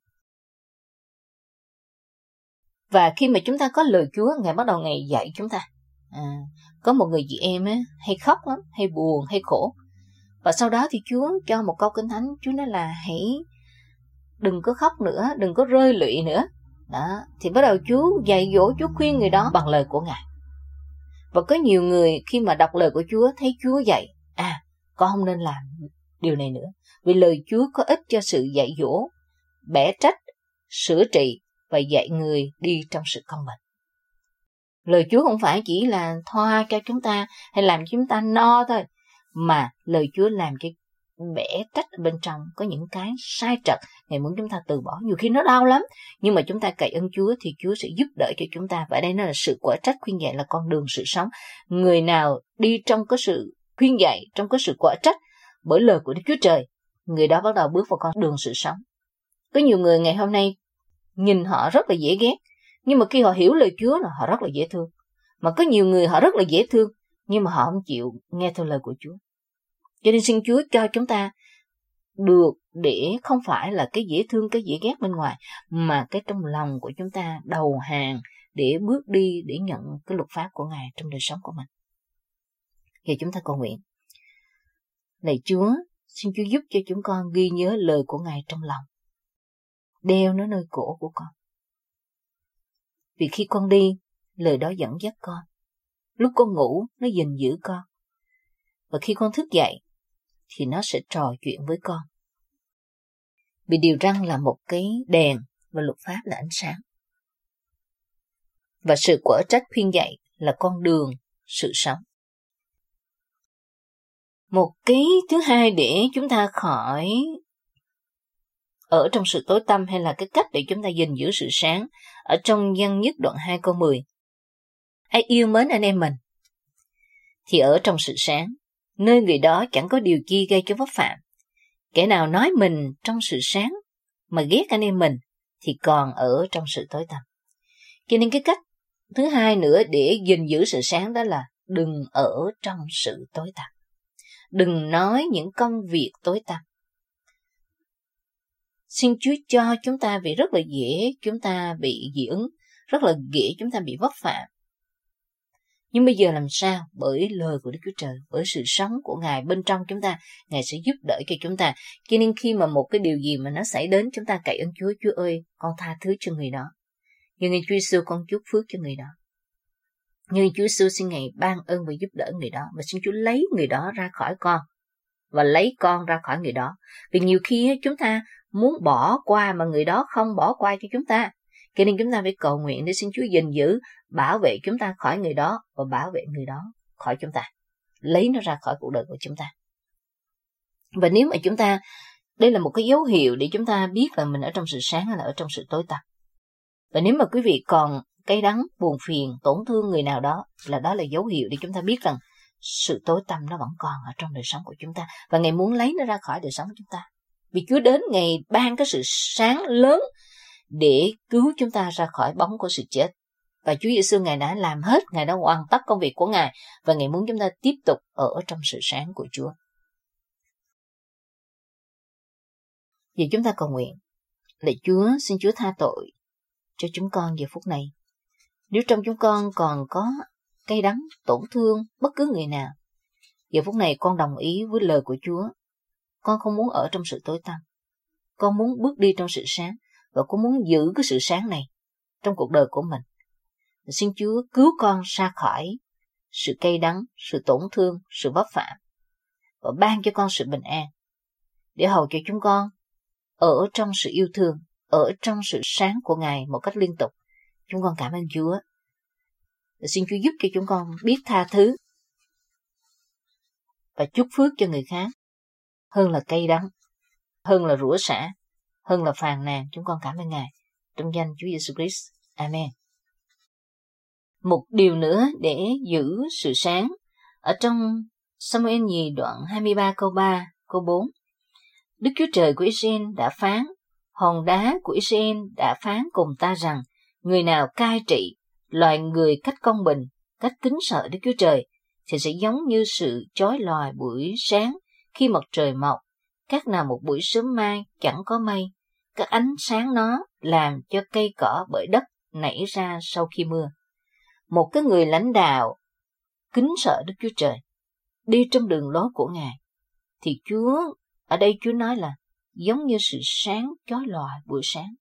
Và khi mà chúng ta có lời Chúa, Ngài bắt đầu Ngài dạy chúng ta. Có một người chị em ấy, hay khóc lắm, hay buồn, hay khổ. Và sau đó thì Chúa cho một câu Kinh Thánh, Chúa nói là hãy đừng có khóc nữa, đừng có rơi lụy nữa. Đó, thì bắt đầu Chúa dạy dỗ, Chúa khuyên người đó bằng lời của Ngài. Và có nhiều người khi mà đọc lời của Chúa, thấy Chúa dạy, con không nên làm điều này nữa. Vì lời Chúa có ích cho sự dạy dỗ, bẻ trách, sửa trị và dạy người đi trong sự công bình. Lời Chúa không phải chỉ là thoa cho chúng ta hay làm cho chúng ta no thôi, mà lời Chúa làm cho bẻ trách ở bên trong có những cái sai trật, Ngài muốn chúng ta từ bỏ. Nhiều khi nó đau lắm, nhưng mà chúng ta cậy ơn Chúa thì Chúa sẽ giúp đỡ cho chúng ta. Và đây nó là sự quở trách khuyên dạy là con đường sự sống. Người nào đi trong cái sự khuyên dạy, trong cái sự quở trách bởi lời của Đức Chúa Trời, người đó bắt đầu bước vào con đường sự sống. Có nhiều người ngày hôm nay nhìn họ rất là dễ ghét, nhưng mà khi họ hiểu lời Chúa là họ rất là dễ thương. Mà có nhiều người họ rất là dễ thương, nhưng mà họ không chịu nghe theo lời của Chúa. Cho nên xin Chúa cho chúng ta được để không phải là cái dễ thương, cái dễ ghét bên ngoài, mà cái trong lòng của chúng ta đầu hàng để bước đi, để nhận cái luật pháp của Ngài trong đời sống của mình. Giờ chúng ta cầu nguyện. Lạy Chúa, xin Chúa giúp cho chúng con ghi nhớ lời của Ngài trong lòng, đeo nó nơi cổ của con. Vì khi con đi, lời đó dẫn dắt con. Lúc con ngủ, nó gìn giữ con. Và khi con thức dậy, thì nó sẽ trò chuyện với con. Vì điều răn là một cái đèn và luật pháp là ánh sáng. Và sự quở trách khuyên dạy là con đường sự sống. Một cái thứ hai để chúng ta khỏi ở trong sự tối tăm, hay là cái cách để chúng ta gìn giữ sự sáng, ở trong Giăng Nhất đoạn 2 câu 10. Ai yêu mến anh em mình thì ở trong sự sáng, nơi người đó chẳng có điều chi gây cho vấp phạm. Kẻ nào nói mình trong sự sáng mà ghét anh em mình thì còn ở trong sự tối tăm. Cho nên cái cách thứ hai nữa để gìn giữ sự sáng đó là đừng ở trong sự tối tăm. Đừng nói những công việc tối tăm. Xin Chúa cho chúng ta, vì rất là dễ chúng ta bị dị ứng, rất là dễ chúng ta bị vấp phạm. Nhưng bây giờ làm sao? Bởi lời của Đức Chúa Trời, bởi sự sống của Ngài bên trong chúng ta, Ngài sẽ giúp đỡ cho chúng ta. Cho nên khi mà một cái điều gì mà nó xảy đến, chúng ta cậy ơn Chúa. Chúa ơi, con tha thứ cho người đó. Nhưng Chúa Giêsu, con chúc phước cho người đó. Nhưng Chúa Giêsu xin Ngài ban ơn và giúp đỡ người đó. Và xin Chúa lấy người đó ra khỏi con, và lấy con ra khỏi người đó. Vì nhiều khi chúng ta muốn bỏ qua mà người đó không bỏ qua cho chúng ta. Cho nên chúng ta phải cầu nguyện để xin Chúa gìn giữ, bảo vệ chúng ta khỏi người đó, và bảo vệ người đó khỏi chúng ta, lấy nó ra khỏi cuộc đời của chúng ta. Và nếu mà chúng ta, đây là một cái dấu hiệu để chúng ta biết là mình ở trong sự sáng hay là ở trong sự tối tăm. Và nếu mà quý vị còn cay đắng, buồn phiền, tổn thương người nào đó, đó là dấu hiệu để chúng ta biết rằng sự tối tăm nó vẫn còn ở trong đời sống của chúng ta, và Ngài muốn lấy nó ra khỏi đời sống của chúng ta. Vì Chúa đến, Ngài ban cái sự sáng lớn để cứu chúng ta ra khỏi bóng của sự chết. Và Chúa Giêsu Ngài đã làm hết, Ngài đã hoàn tất công việc của Ngài, và Ngài muốn chúng ta tiếp tục ở trong sự sáng của Chúa. Giờ chúng ta cầu nguyện. Lạy Chúa, xin Chúa tha tội cho chúng con giờ phút này. Nếu trong chúng con còn có cay đắng, tổn thương bất cứ người nào, giờ phút này con đồng ý với lời của Chúa. Con không muốn ở trong sự tối tăm. Con muốn bước đi trong sự sáng, và con muốn giữ cái sự sáng này trong cuộc đời của mình. Xin Chúa cứu con ra khỏi sự cay đắng, sự tổn thương, sự vấp phạm, và ban cho con sự bình an, để hầu cho chúng con ở trong sự yêu thương, ở trong sự sáng của Ngài một cách liên tục, Chúng con cảm ơn Chúa. Xin Chúa giúp cho chúng con biết tha thứ và chúc phước cho người khác hơn là cay đắng, hơn là rủa xả, hơn là phàn nàn. Chúng con cảm ơn Ngài. Trong danh Chúa Giêsu Christ. Amen. Một điều nữa để giữ sự sáng, ở trong Sa-mu-el nhì đoạn 23 câu 3, câu 4. Đức Chúa Trời của Israel đã phán, hòn đá của Israel đã phán cùng ta rằng, người nào cai trị loài người cách công bình, cách kính sợ Đức Chúa Trời, thì sẽ giống như sự chói lòa buổi sáng khi mặt trời mọc, khác nào một buổi sớm mai chẳng có mây, các ánh sáng nó làm cho cây cỏ bởi đất nảy ra sau khi mưa. Một cái người lãnh đạo kính sợ Đức Chúa Trời, đi trong đường lối của Ngài, thì Chúa, ở đây Chúa nói là giống như sự sáng chói lòa buổi sáng.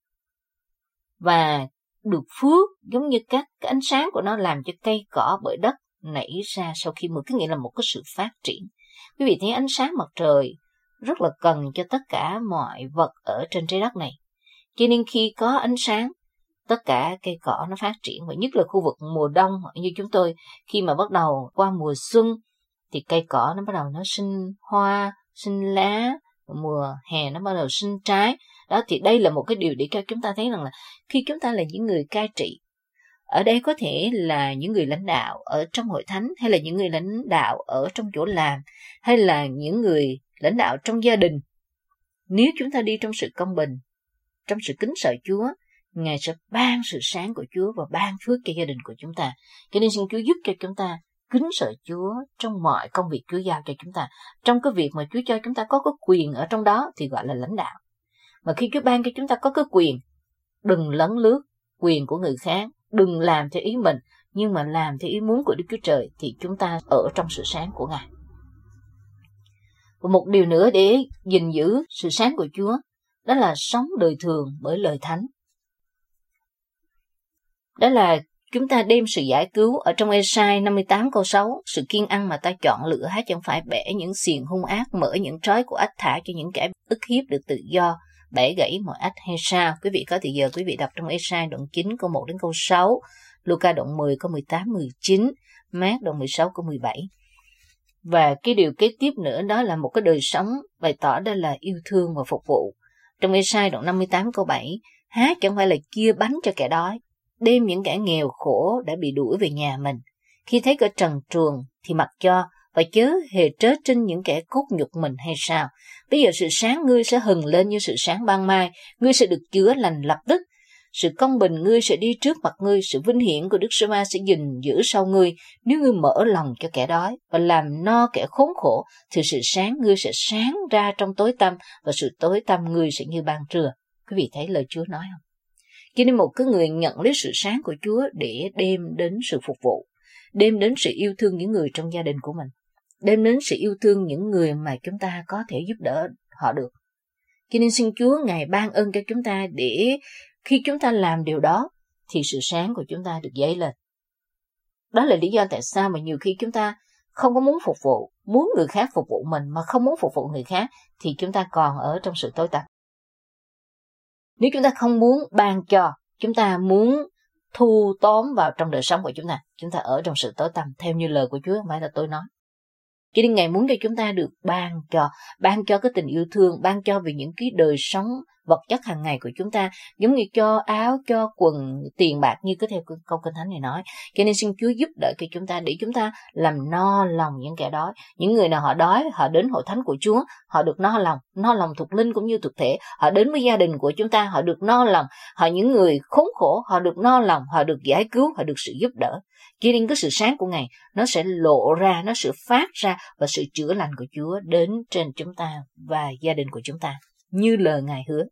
Và được phước giống như các cái ánh sáng của nó làm cho cây cỏ bởi đất nảy ra sau khi mưa, có nghĩa là một cái sự phát triển. Quý vị thấy ánh sáng mặt trời rất là cần cho tất cả mọi vật ở trên trái đất này. Cho nên khi có ánh sáng, tất cả cây cỏ nó phát triển, và nhất là khu vực mùa đông như chúng tôi, khi mà bắt đầu qua mùa xuân thì cây cỏ nó bắt đầu nó sinh hoa, sinh lá, mùa hè nó bắt đầu sinh trái. Đó, thì đây là một cái điều để cho chúng ta thấy rằng là khi chúng ta là những người cai trị, ở đây có thể là những người lãnh đạo ở trong hội thánh, hay là những người lãnh đạo ở trong chỗ làm, hay là những người lãnh đạo trong gia đình. Nếu chúng ta đi trong sự công bình, trong sự kính sợ Chúa, Ngài sẽ ban sự sáng của Chúa và ban phước cho gia đình của chúng ta. Cho nên xin Chúa giúp cho chúng ta kính sợ Chúa trong mọi công việc Chúa giao cho chúng ta. Trong cái việc mà Chúa cho chúng ta có cái quyền ở trong đó thì gọi là lãnh đạo. Mà khi Chúa ban cho chúng ta có cái quyền, đừng lấn lướt quyền của người khác, đừng làm theo ý mình, nhưng mà làm theo ý muốn của Đức Chúa Trời, thì chúng ta ở trong sự sáng của Ngài. Và một điều nữa để gìn giữ sự sáng của Chúa, đó là sống đời thường bởi lời thánh. Đó là chúng ta đem sự giải cứu ở trong Ê-sai 58 câu 6, sự kiên ăn mà ta chọn lựa há chẳng phải bẻ những xiềng hung ác, mở những trói của ách, thả cho những kẻ ức hiếp được tự do, bẻ gãy mọi ách hay sao? Quý vị có thì giờ quý vị đọc trong Ê-sai đoạn 9 câu 1 đến câu 6, Luca đoạn 10 câu 18, 19, Mát đoạn 16 câu 17. Và cái điều kế tiếp nữa đó là một cái đời sống bày tỏ đó là yêu thương và phục vụ. Trong Ê-sai đoạn 58 câu 7, há chẳng phải là chia bánh cho kẻ đói, đem những kẻ nghèo khổ đã bị đuổi về nhà mình. Khi thấy cỡ trần truồng thì mặc cho, và chớ hề trớ trinh những kẻ cốt nhục mình hay sao. Bây giờ sự sáng ngươi sẽ hừng lên như sự sáng ban mai, ngươi sẽ được chữa lành lập tức. Sự công bình ngươi sẽ đi trước mặt ngươi, sự vinh hiển của Đức Giê-hô-va sẽ gìn giữ sau ngươi. Nếu ngươi mở lòng cho kẻ đói và làm no kẻ khốn khổ, thì sự sáng ngươi sẽ sáng ra trong tối tăm, và sự tối tăm ngươi sẽ như ban trưa. Quý vị thấy lời Chúa nói không? Cho nên một cái người nhận lấy sự sáng của Chúa để đem đến sự phục vụ, đem đến sự yêu thương những người trong gia đình của mình, đem đến sự yêu thương những người mà chúng ta có thể giúp đỡ họ được. Cho nên xin Chúa Ngài ban ơn cho chúng ta, để khi chúng ta làm điều đó thì sự sáng của chúng ta được dấy lên. Đó là lý do tại sao mà nhiều khi chúng ta không có muốn phục vụ, muốn người khác phục vụ mình mà không muốn phục vụ người khác, thì chúng ta còn ở trong sự tối tăm. Nếu chúng ta không muốn ban cho, chúng ta muốn thu tóm vào trong đời sống của chúng ta ở trong sự tối tăm, theo như lời của Chúa, không phải là tôi nói. Cho nên Ngài muốn cho chúng ta được ban cho cái tình yêu thương, ban cho về những cái đời sống vật chất hàng ngày của chúng ta, giống như cho áo, cho quần, tiền bạc, như cứ theo câu Kinh Thánh này nói. Cho nên xin Chúa giúp đỡ cho chúng ta, để chúng ta làm no lòng những kẻ đói. Những người nào họ đói, họ đến hội thánh của Chúa, họ được no lòng thuộc linh cũng như thuộc thể. Họ đến với gia đình của chúng ta, họ được no lòng. Họ những người khốn khổ, họ được no lòng, họ được giải cứu, họ được sự giúp đỡ. Cho nên cái sự sáng của Ngài nó sẽ lộ ra, nó sẽ phát ra, và sự chữa lành của Chúa đến trên chúng ta và gia đình của chúng ta, như lời Ngài hứa.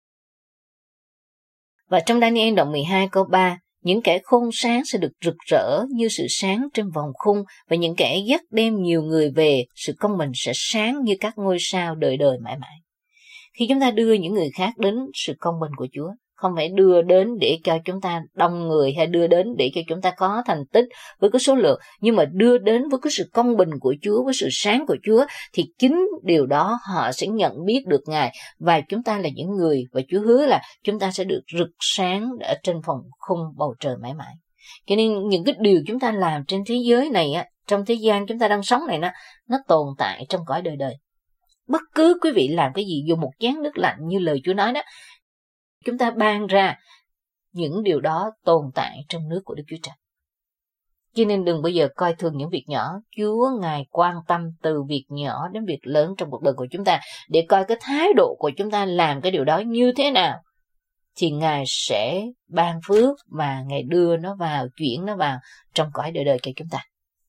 Và trong Daniel đoạn 12 câu 3, những kẻ khôn sáng sẽ được rực rỡ như sự sáng trên vòng khung, và những kẻ dắt đem nhiều người về, sự công bình sẽ sáng như các ngôi sao đời đời mãi mãi. Khi chúng ta đưa những người khác đến sự công bình của Chúa, không phải đưa đến để cho chúng ta đông người hay đưa đến để cho chúng ta có thành tích với cái số lượng, nhưng mà đưa đến với cái sự công bình của Chúa, với sự sáng của Chúa, thì chính điều đó họ sẽ nhận biết được Ngài, và chúng ta là những người, và Chúa hứa là chúng ta sẽ được rực sáng ở trên phòng khung bầu trời mãi mãi. Cho nên những cái điều chúng ta làm trên thế giới này á, trong thế gian chúng ta đang sống này, nó tồn tại trong cõi đời đời. Bất cứ quý vị làm cái gì, dùng một chén nước lạnh như lời Chúa nói đó, chúng ta ban ra, những điều đó tồn tại trong nước của Đức Chúa Trời. Cho nên đừng bao giờ coi thường những việc nhỏ. Chúa Ngài quan tâm từ việc nhỏ đến việc lớn trong cuộc đời của chúng ta, để coi cái thái độ của chúng ta làm cái điều đó như thế nào, thì Ngài sẽ ban phước và Ngài đưa nó vào, chuyển nó vào trong cõi đời đời cho chúng ta.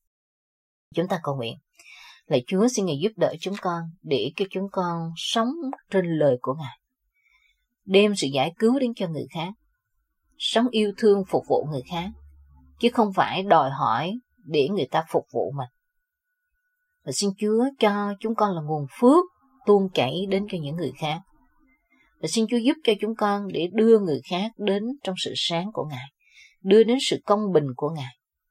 Chúng ta cầu nguyện. Lạy Chúa, xin Ngài giúp đỡ chúng con để cho chúng con sống trên lời của Ngài, đem sự giải cứu đến cho người khác, sống yêu thương phục vụ người khác, chứ không phải đòi hỏi để người ta phục vụ mình. Và xin Chúa cho chúng con là nguồn phước tuôn chảy đến cho những người khác. Và xin Chúa giúp cho chúng con để đưa người khác đến trong sự sáng của Ngài, đưa đến sự công bình của Ngài,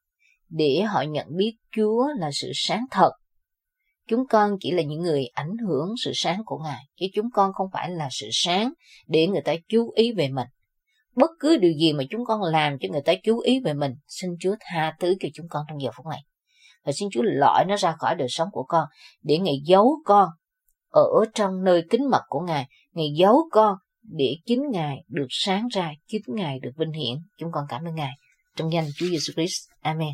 để họ nhận biết Chúa là sự sáng thật. Chúng con chỉ là những người ảnh hưởng sự sáng của Ngài, chứ chúng con không phải là sự sáng để người ta chú ý về mình. Bất cứ điều gì mà chúng con làm cho người ta chú ý về mình, xin Chúa tha thứ cho chúng con trong giờ phút này. Và xin Chúa loại nó ra khỏi đời sống của con, để Ngài giấu con ở trong nơi kín mật của Ngài. Ngài giấu con để chính Ngài được sáng ra, chính Ngài được vinh hiển. Chúng con cảm ơn Ngài. Trong danh Chúa Giêsu Christ. Amen.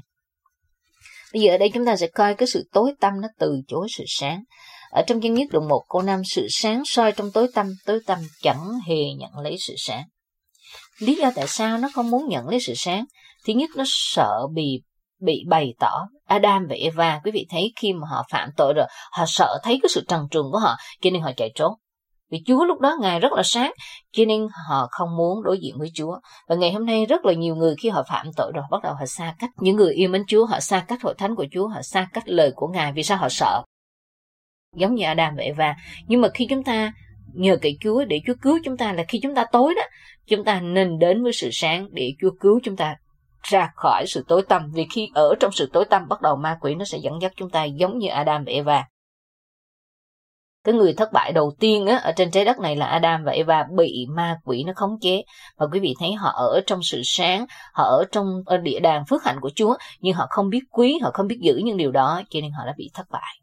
Bây giờ ở đây chúng ta sẽ coi cái sự tối tăm nó từ chối sự sáng. Ở trong Dân Nhất đoạn 1 câu 5, sự sáng soi trong tối tăm chẳng hề nhận lấy sự sáng. Lý do tại sao nó không muốn nhận lấy sự sáng? Thứ nhất, nó sợ bị bày tỏ. Adam và Eva, quý vị thấy khi mà họ phạm tội rồi, họ sợ thấy cái sự trần truồng của họ, cho nên họ chạy trốn. Vì Chúa lúc đó Ngài rất là sáng, cho nên họ không muốn đối diện với Chúa. Và ngày hôm nay rất là nhiều người khi họ phạm tội rồi, bắt đầu họ xa cách. Những người yêu mến Chúa, họ xa cách hội thánh của Chúa, họ xa cách lời của Ngài. Vì sao? Họ sợ. Giống như Adam và Eva. Nhưng mà khi chúng ta nhờ cậy Chúa để Chúa cứu chúng ta, là khi chúng ta tối đó, chúng ta nên đến với sự sáng để Chúa cứu chúng ta ra khỏi sự tối tăm. Vì khi ở trong sự tối tăm, bắt đầu ma quỷ nó sẽ dẫn dắt chúng ta giống như Adam và Eva. Cái người thất bại đầu tiên ở trên trái đất này là Adam và Eva, bị ma quỷ nó khống chế. Và quý vị thấy họ ở trong sự sáng, họ ở trong địa đàng phước hạnh của Chúa, nhưng họ không biết quý, họ không biết giữ những điều đó, cho nên họ đã bị thất bại.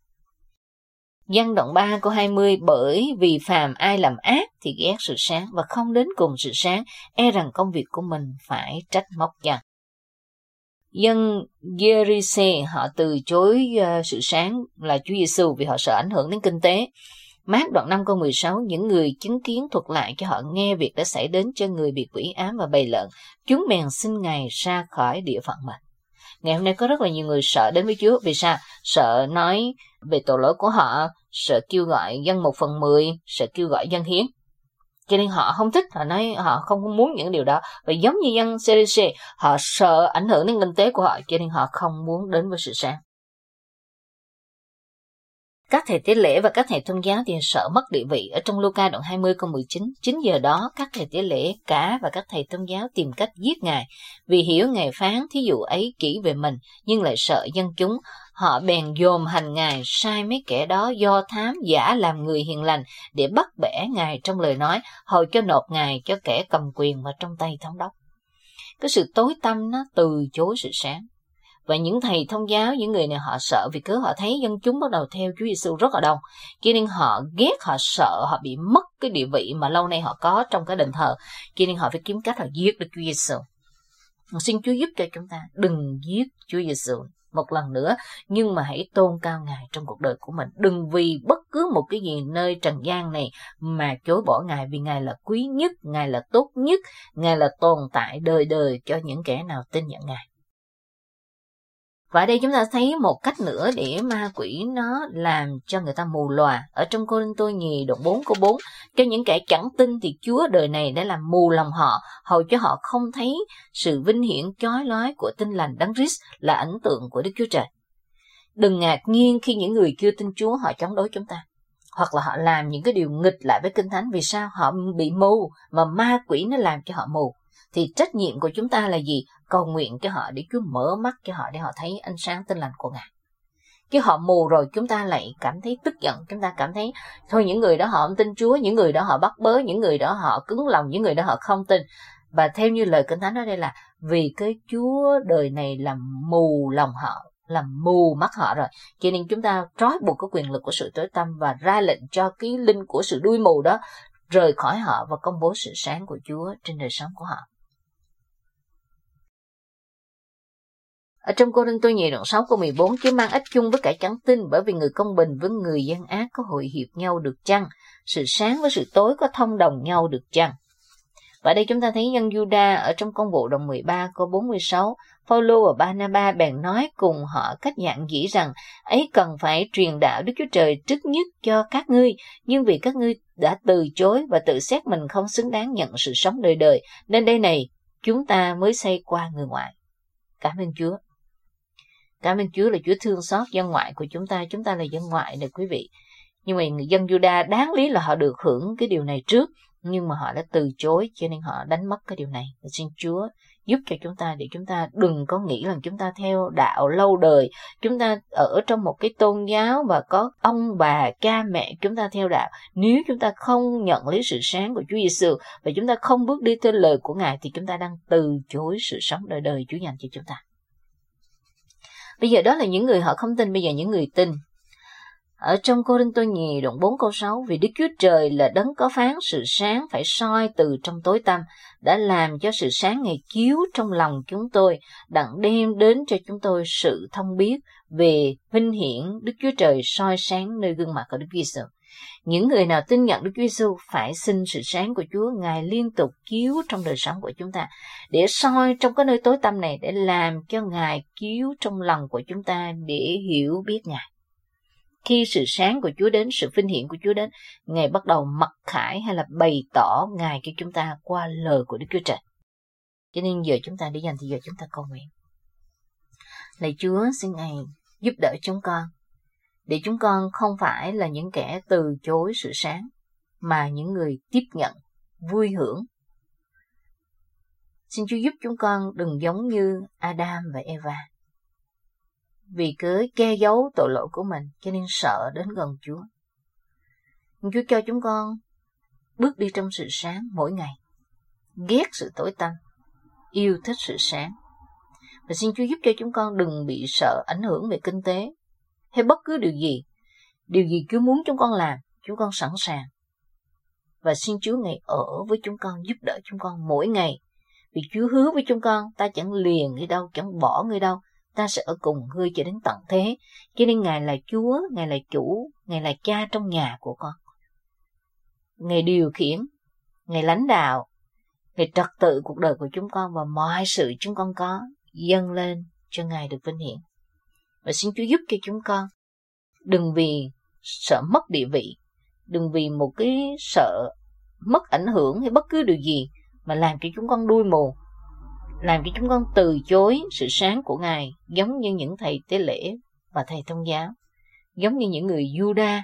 Giăng đoạn 3 câu 20, bởi vì phàm ai làm ác thì ghét sự sáng và không đến cùng sự sáng, e rằng công việc của mình phải trách móc chăng. Dân Gerise họ từ chối sự sáng là Chúa Giêsu vì họ sợ ảnh hưởng đến kinh tế. Mát đoạn 5 câu 16, những người chứng kiến thuật lại cho họ nghe việc đã xảy đến cho người bị quỷ ám và bầy lợn. Chúng bèn xin Ngài ra khỏi địa phận mình. Ngày hôm nay có rất là nhiều người sợ đến với Chúa. Vì sao? Sợ nói về tội lỗi của họ, sợ kêu gọi dân 1/10, sợ kêu gọi dân hiến. Cho nên họ không thích, họ nói họ không muốn những điều đó. Và giống như dân CDC, họ sợ ảnh hưởng đến kinh tế của họ, cho nên họ không muốn đến với sự sáng. Các thầy tế lễ và các thầy thông giáo thì sợ mất địa vị. Ở trong Luca đoạn 20 câu 19, 9 giờ đó các thầy tế lễ cả và các thầy thông giáo tìm cách giết Ngài, vì hiểu Ngài phán thí dụ ấy kỹ về mình, nhưng lại sợ dân chúng. Họ bèn dồn hành Ngài, sai mấy kẻ đó do thám giả làm người hiền lành để bắt bẻ Ngài trong lời nói, hồi cho nộp Ngài cho kẻ cầm quyền vào trong tay thống đốc. Cái sự tối tăm nó từ chối sự sáng. Và những thầy thông giáo, những người này họ sợ vì cớ họ thấy dân chúng bắt đầu theo Chúa Giêsu rất là đông, cho nên họ ghét, họ sợ họ bị mất cái địa vị mà lâu nay họ có trong cái đền thờ, cho nên họ phải kiếm cách họ giết được Chúa Giêsu. Xin Chúa giúp cho chúng ta đừng giết Chúa Giêsu một lần nữa, nhưng mà hãy tôn cao Ngài trong cuộc đời của mình. Đừng vì bất cứ một cái gì nơi trần gian này mà chối bỏ Ngài, vì Ngài là quý nhất, Ngài là tốt nhất, Ngài là tồn tại đời đời cho những kẻ nào tin nhận Ngài. Và ở đây chúng ta thấy một cách nữa để ma quỷ nó làm cho người ta mù lòa. Ở trong Cô-rinh-tô nhì đoạn 4 câu 4, cho những kẻ chẳng tin thì Chúa đời này đã làm mù lòng họ, hầu cho họ không thấy sự vinh hiển chói lói của Tin Lành Đấng Christ là ấn tượng của Đức Chúa Trời. Đừng ngạc nhiên khi những người chưa tin Chúa họ chống đối chúng ta. hoặc là họ làm những cái điều nghịch lại với Kinh Thánh. Vì sao? Họ bị mù, mà ma quỷ nó làm cho họ mù. Thì trách nhiệm của chúng ta là gì? Cầu nguyện cho họ để Chúa mở mắt cho họ, để họ thấy ánh sáng tin lành của Ngài. Chứ họ mù rồi chúng ta lại cảm thấy tức giận, chúng ta cảm thấy thôi những người đó họ không tin Chúa, những người đó họ bắt bớ, những người đó họ cứng lòng, những người đó họ không tin. Và theo như lời Kinh Thánh ở đây là vì cái Chúa đời này làm mù lòng họ, làm mù mắt họ rồi, cho nên chúng ta trói buộc cái quyền lực của sự tối tăm và ra lệnh cho cái linh của sự đuôi mù đó rời khỏi họ và công bố sự sáng của Chúa trên đời sống của họ. Ở trong Cô-rinh-tô nhì đoạn 6 câu 14, chứ mang ít chung với kẻ chẳng tin, bởi vì người công bình với người gian ác có hội hiệp nhau được chăng? Sự sáng với sự tối có thông đồng nhau được chăng? Và đây chúng ta thấy dân Giu-đa ở trong công vụ đoạn 13 câu 46, Phao-lô và Ba-na-ba bèn nói cùng họ cách dạn dĩ rằng ấy cần phải truyền đạo Đức Chúa Trời trước nhất cho các ngươi, nhưng vì các ngươi đã từ chối và tự xét mình không xứng đáng nhận sự sống đời đời, nên đây này chúng ta mới xây qua người ngoại. Cảm ơn Chúa. Cảm ơn Chúa là Chúa thương xót dân ngoại của chúng ta là dân ngoại nè quý vị. Nhưng mà người dân Giu-đa đáng lý là họ được hưởng cái điều này trước, nhưng mà họ đã từ chối, cho nên họ đánh mất cái điều này. Và xin Chúa giúp cho chúng ta để chúng ta đừng có nghĩ rằng chúng ta theo đạo lâu đời, chúng ta ở trong một cái tôn giáo và có ông bà, cha mẹ chúng ta theo đạo. Nếu chúng ta không nhận lấy sự sáng của Chúa Giêsu và chúng ta không bước đi theo lời của Ngài thì chúng ta đang từ chối sự sống đời đời Chúa dành cho chúng ta. Bây giờ đó là những người họ không tin, bây giờ những người tin. Ở trong Cô-rinh-tô nhì đoạn 4 câu 6, vì Đức Chúa Trời là đấng có phán sự sáng phải soi từ trong tối tăm, đã làm cho sự sáng Ngài chiếu trong lòng chúng tôi, đặng đem đến cho chúng tôi sự thông biết về vinh hiển Đức Chúa Trời soi sáng nơi gương mặt của Đức Giêsu. Những người nào tin nhận Đức Chúa Giêsu phải xin sự sáng của Chúa, Ngài liên tục chiếu trong đời sống của chúng ta, để soi trong cái nơi tối tăm này, để làm cho Ngài chiếu trong lòng của chúng ta để hiểu biết Ngài. Khi sự sáng của Chúa đến, sự vinh hiển của Chúa đến, Ngài bắt đầu mặc khải hay là bày tỏ Ngài cho chúng ta qua lời của Đức Chúa Trời. Cho nên giờ chúng ta để dành thì giờ chúng ta cầu nguyện. Lạy Chúa, xin Ngài giúp đỡ chúng con, để chúng con không phải là những kẻ từ chối sự sáng, mà những người tiếp nhận, vui hưởng. Xin Chúa giúp chúng con đừng giống như Adam và Eva, vì cớ che giấu tội lỗi của mình cho nên sợ đến gần Chúa. Chúa cho chúng con bước đi trong sự sáng mỗi ngày, ghét sự tối tăm, yêu thích sự sáng. Và xin Chúa giúp cho chúng con đừng bị sợ ảnh hưởng về kinh tế hay bất cứ điều gì Chúa muốn chúng con làm, chúng con sẵn sàng. Và xin Chúa Ngài ở với chúng con, giúp đỡ chúng con mỗi ngày. Vì Chúa hứa với chúng con, ta chẳng liền ngươi đâu, chẳng bỏ ngươi đâu, ta sẽ ở cùng ngươi cho đến tận thế. Cho nên Ngài là Chúa, Ngài là chủ, Ngài là cha trong nhà của con. Ngài điều khiển, Ngài lãnh đạo, Ngài trật tự cuộc đời của chúng con, và mọi sự chúng con có dâng lên cho Ngài được vinh hiển. Và xin Chúa giúp cho chúng con đừng vì sợ mất địa vị, đừng vì một cái sợ mất ảnh hưởng hay bất cứ điều gì mà làm cho chúng con đuôi mù, làm cho chúng con từ chối sự sáng của Ngài, giống như những thầy tế lễ và thầy thông giáo, giống như những người Giu-đa.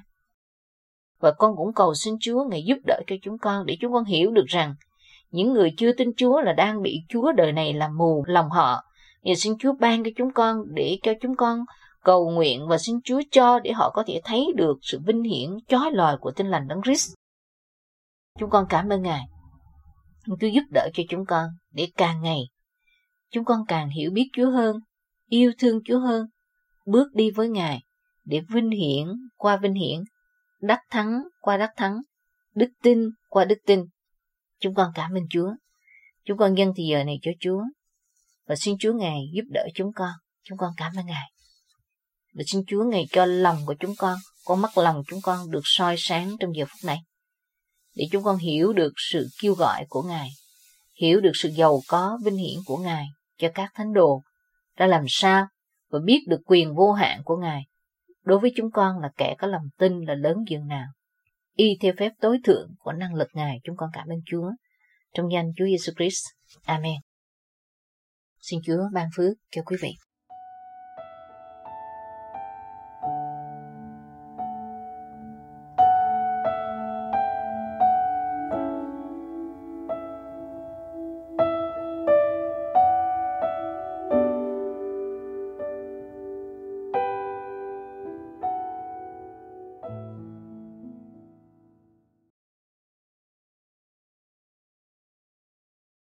Và con cũng cầu xin Chúa Ngài giúp đỡ cho chúng con, để chúng con hiểu được rằng những người chưa tin Chúa là đang bị Chúa đời này làm mù lòng họ. Và xin Chúa ban cho chúng con, để cho chúng con cầu nguyện, và xin Chúa cho để họ có thể thấy được sự vinh hiển chói lòa của Tin lành Đấng Christ. Chúng con cảm ơn Ngài. Chúa giúp đỡ cho chúng con, để càng ngày chúng con càng hiểu biết Chúa hơn, yêu thương Chúa hơn, bước đi với Ngài để vinh hiển qua vinh hiển, đắc thắng qua đắc thắng, đức tin qua đức tin. Chúng con cảm ơn Chúa. Chúng con dâng thì giờ này cho Chúa, và xin Chúa Ngài giúp đỡ chúng con. Chúng con cảm ơn Ngài. Và xin Chúa Ngài cho lòng của chúng con mắt lòng chúng con được soi sáng trong giờ phút này, để chúng con hiểu được sự kêu gọi của Ngài, hiểu được sự giàu có vinh hiển của Ngài cho các thánh đồ ra làm sao, và biết được quyền vô hạn của Ngài đối với chúng con là kẻ có lòng tin là lớn dường nào, y theo phép tối thượng của năng lực Ngài. Chúng con cảm ơn Chúa trong danh Chúa Giêsu Christ. Amen. Xin Chúa ban phước cho quý vị.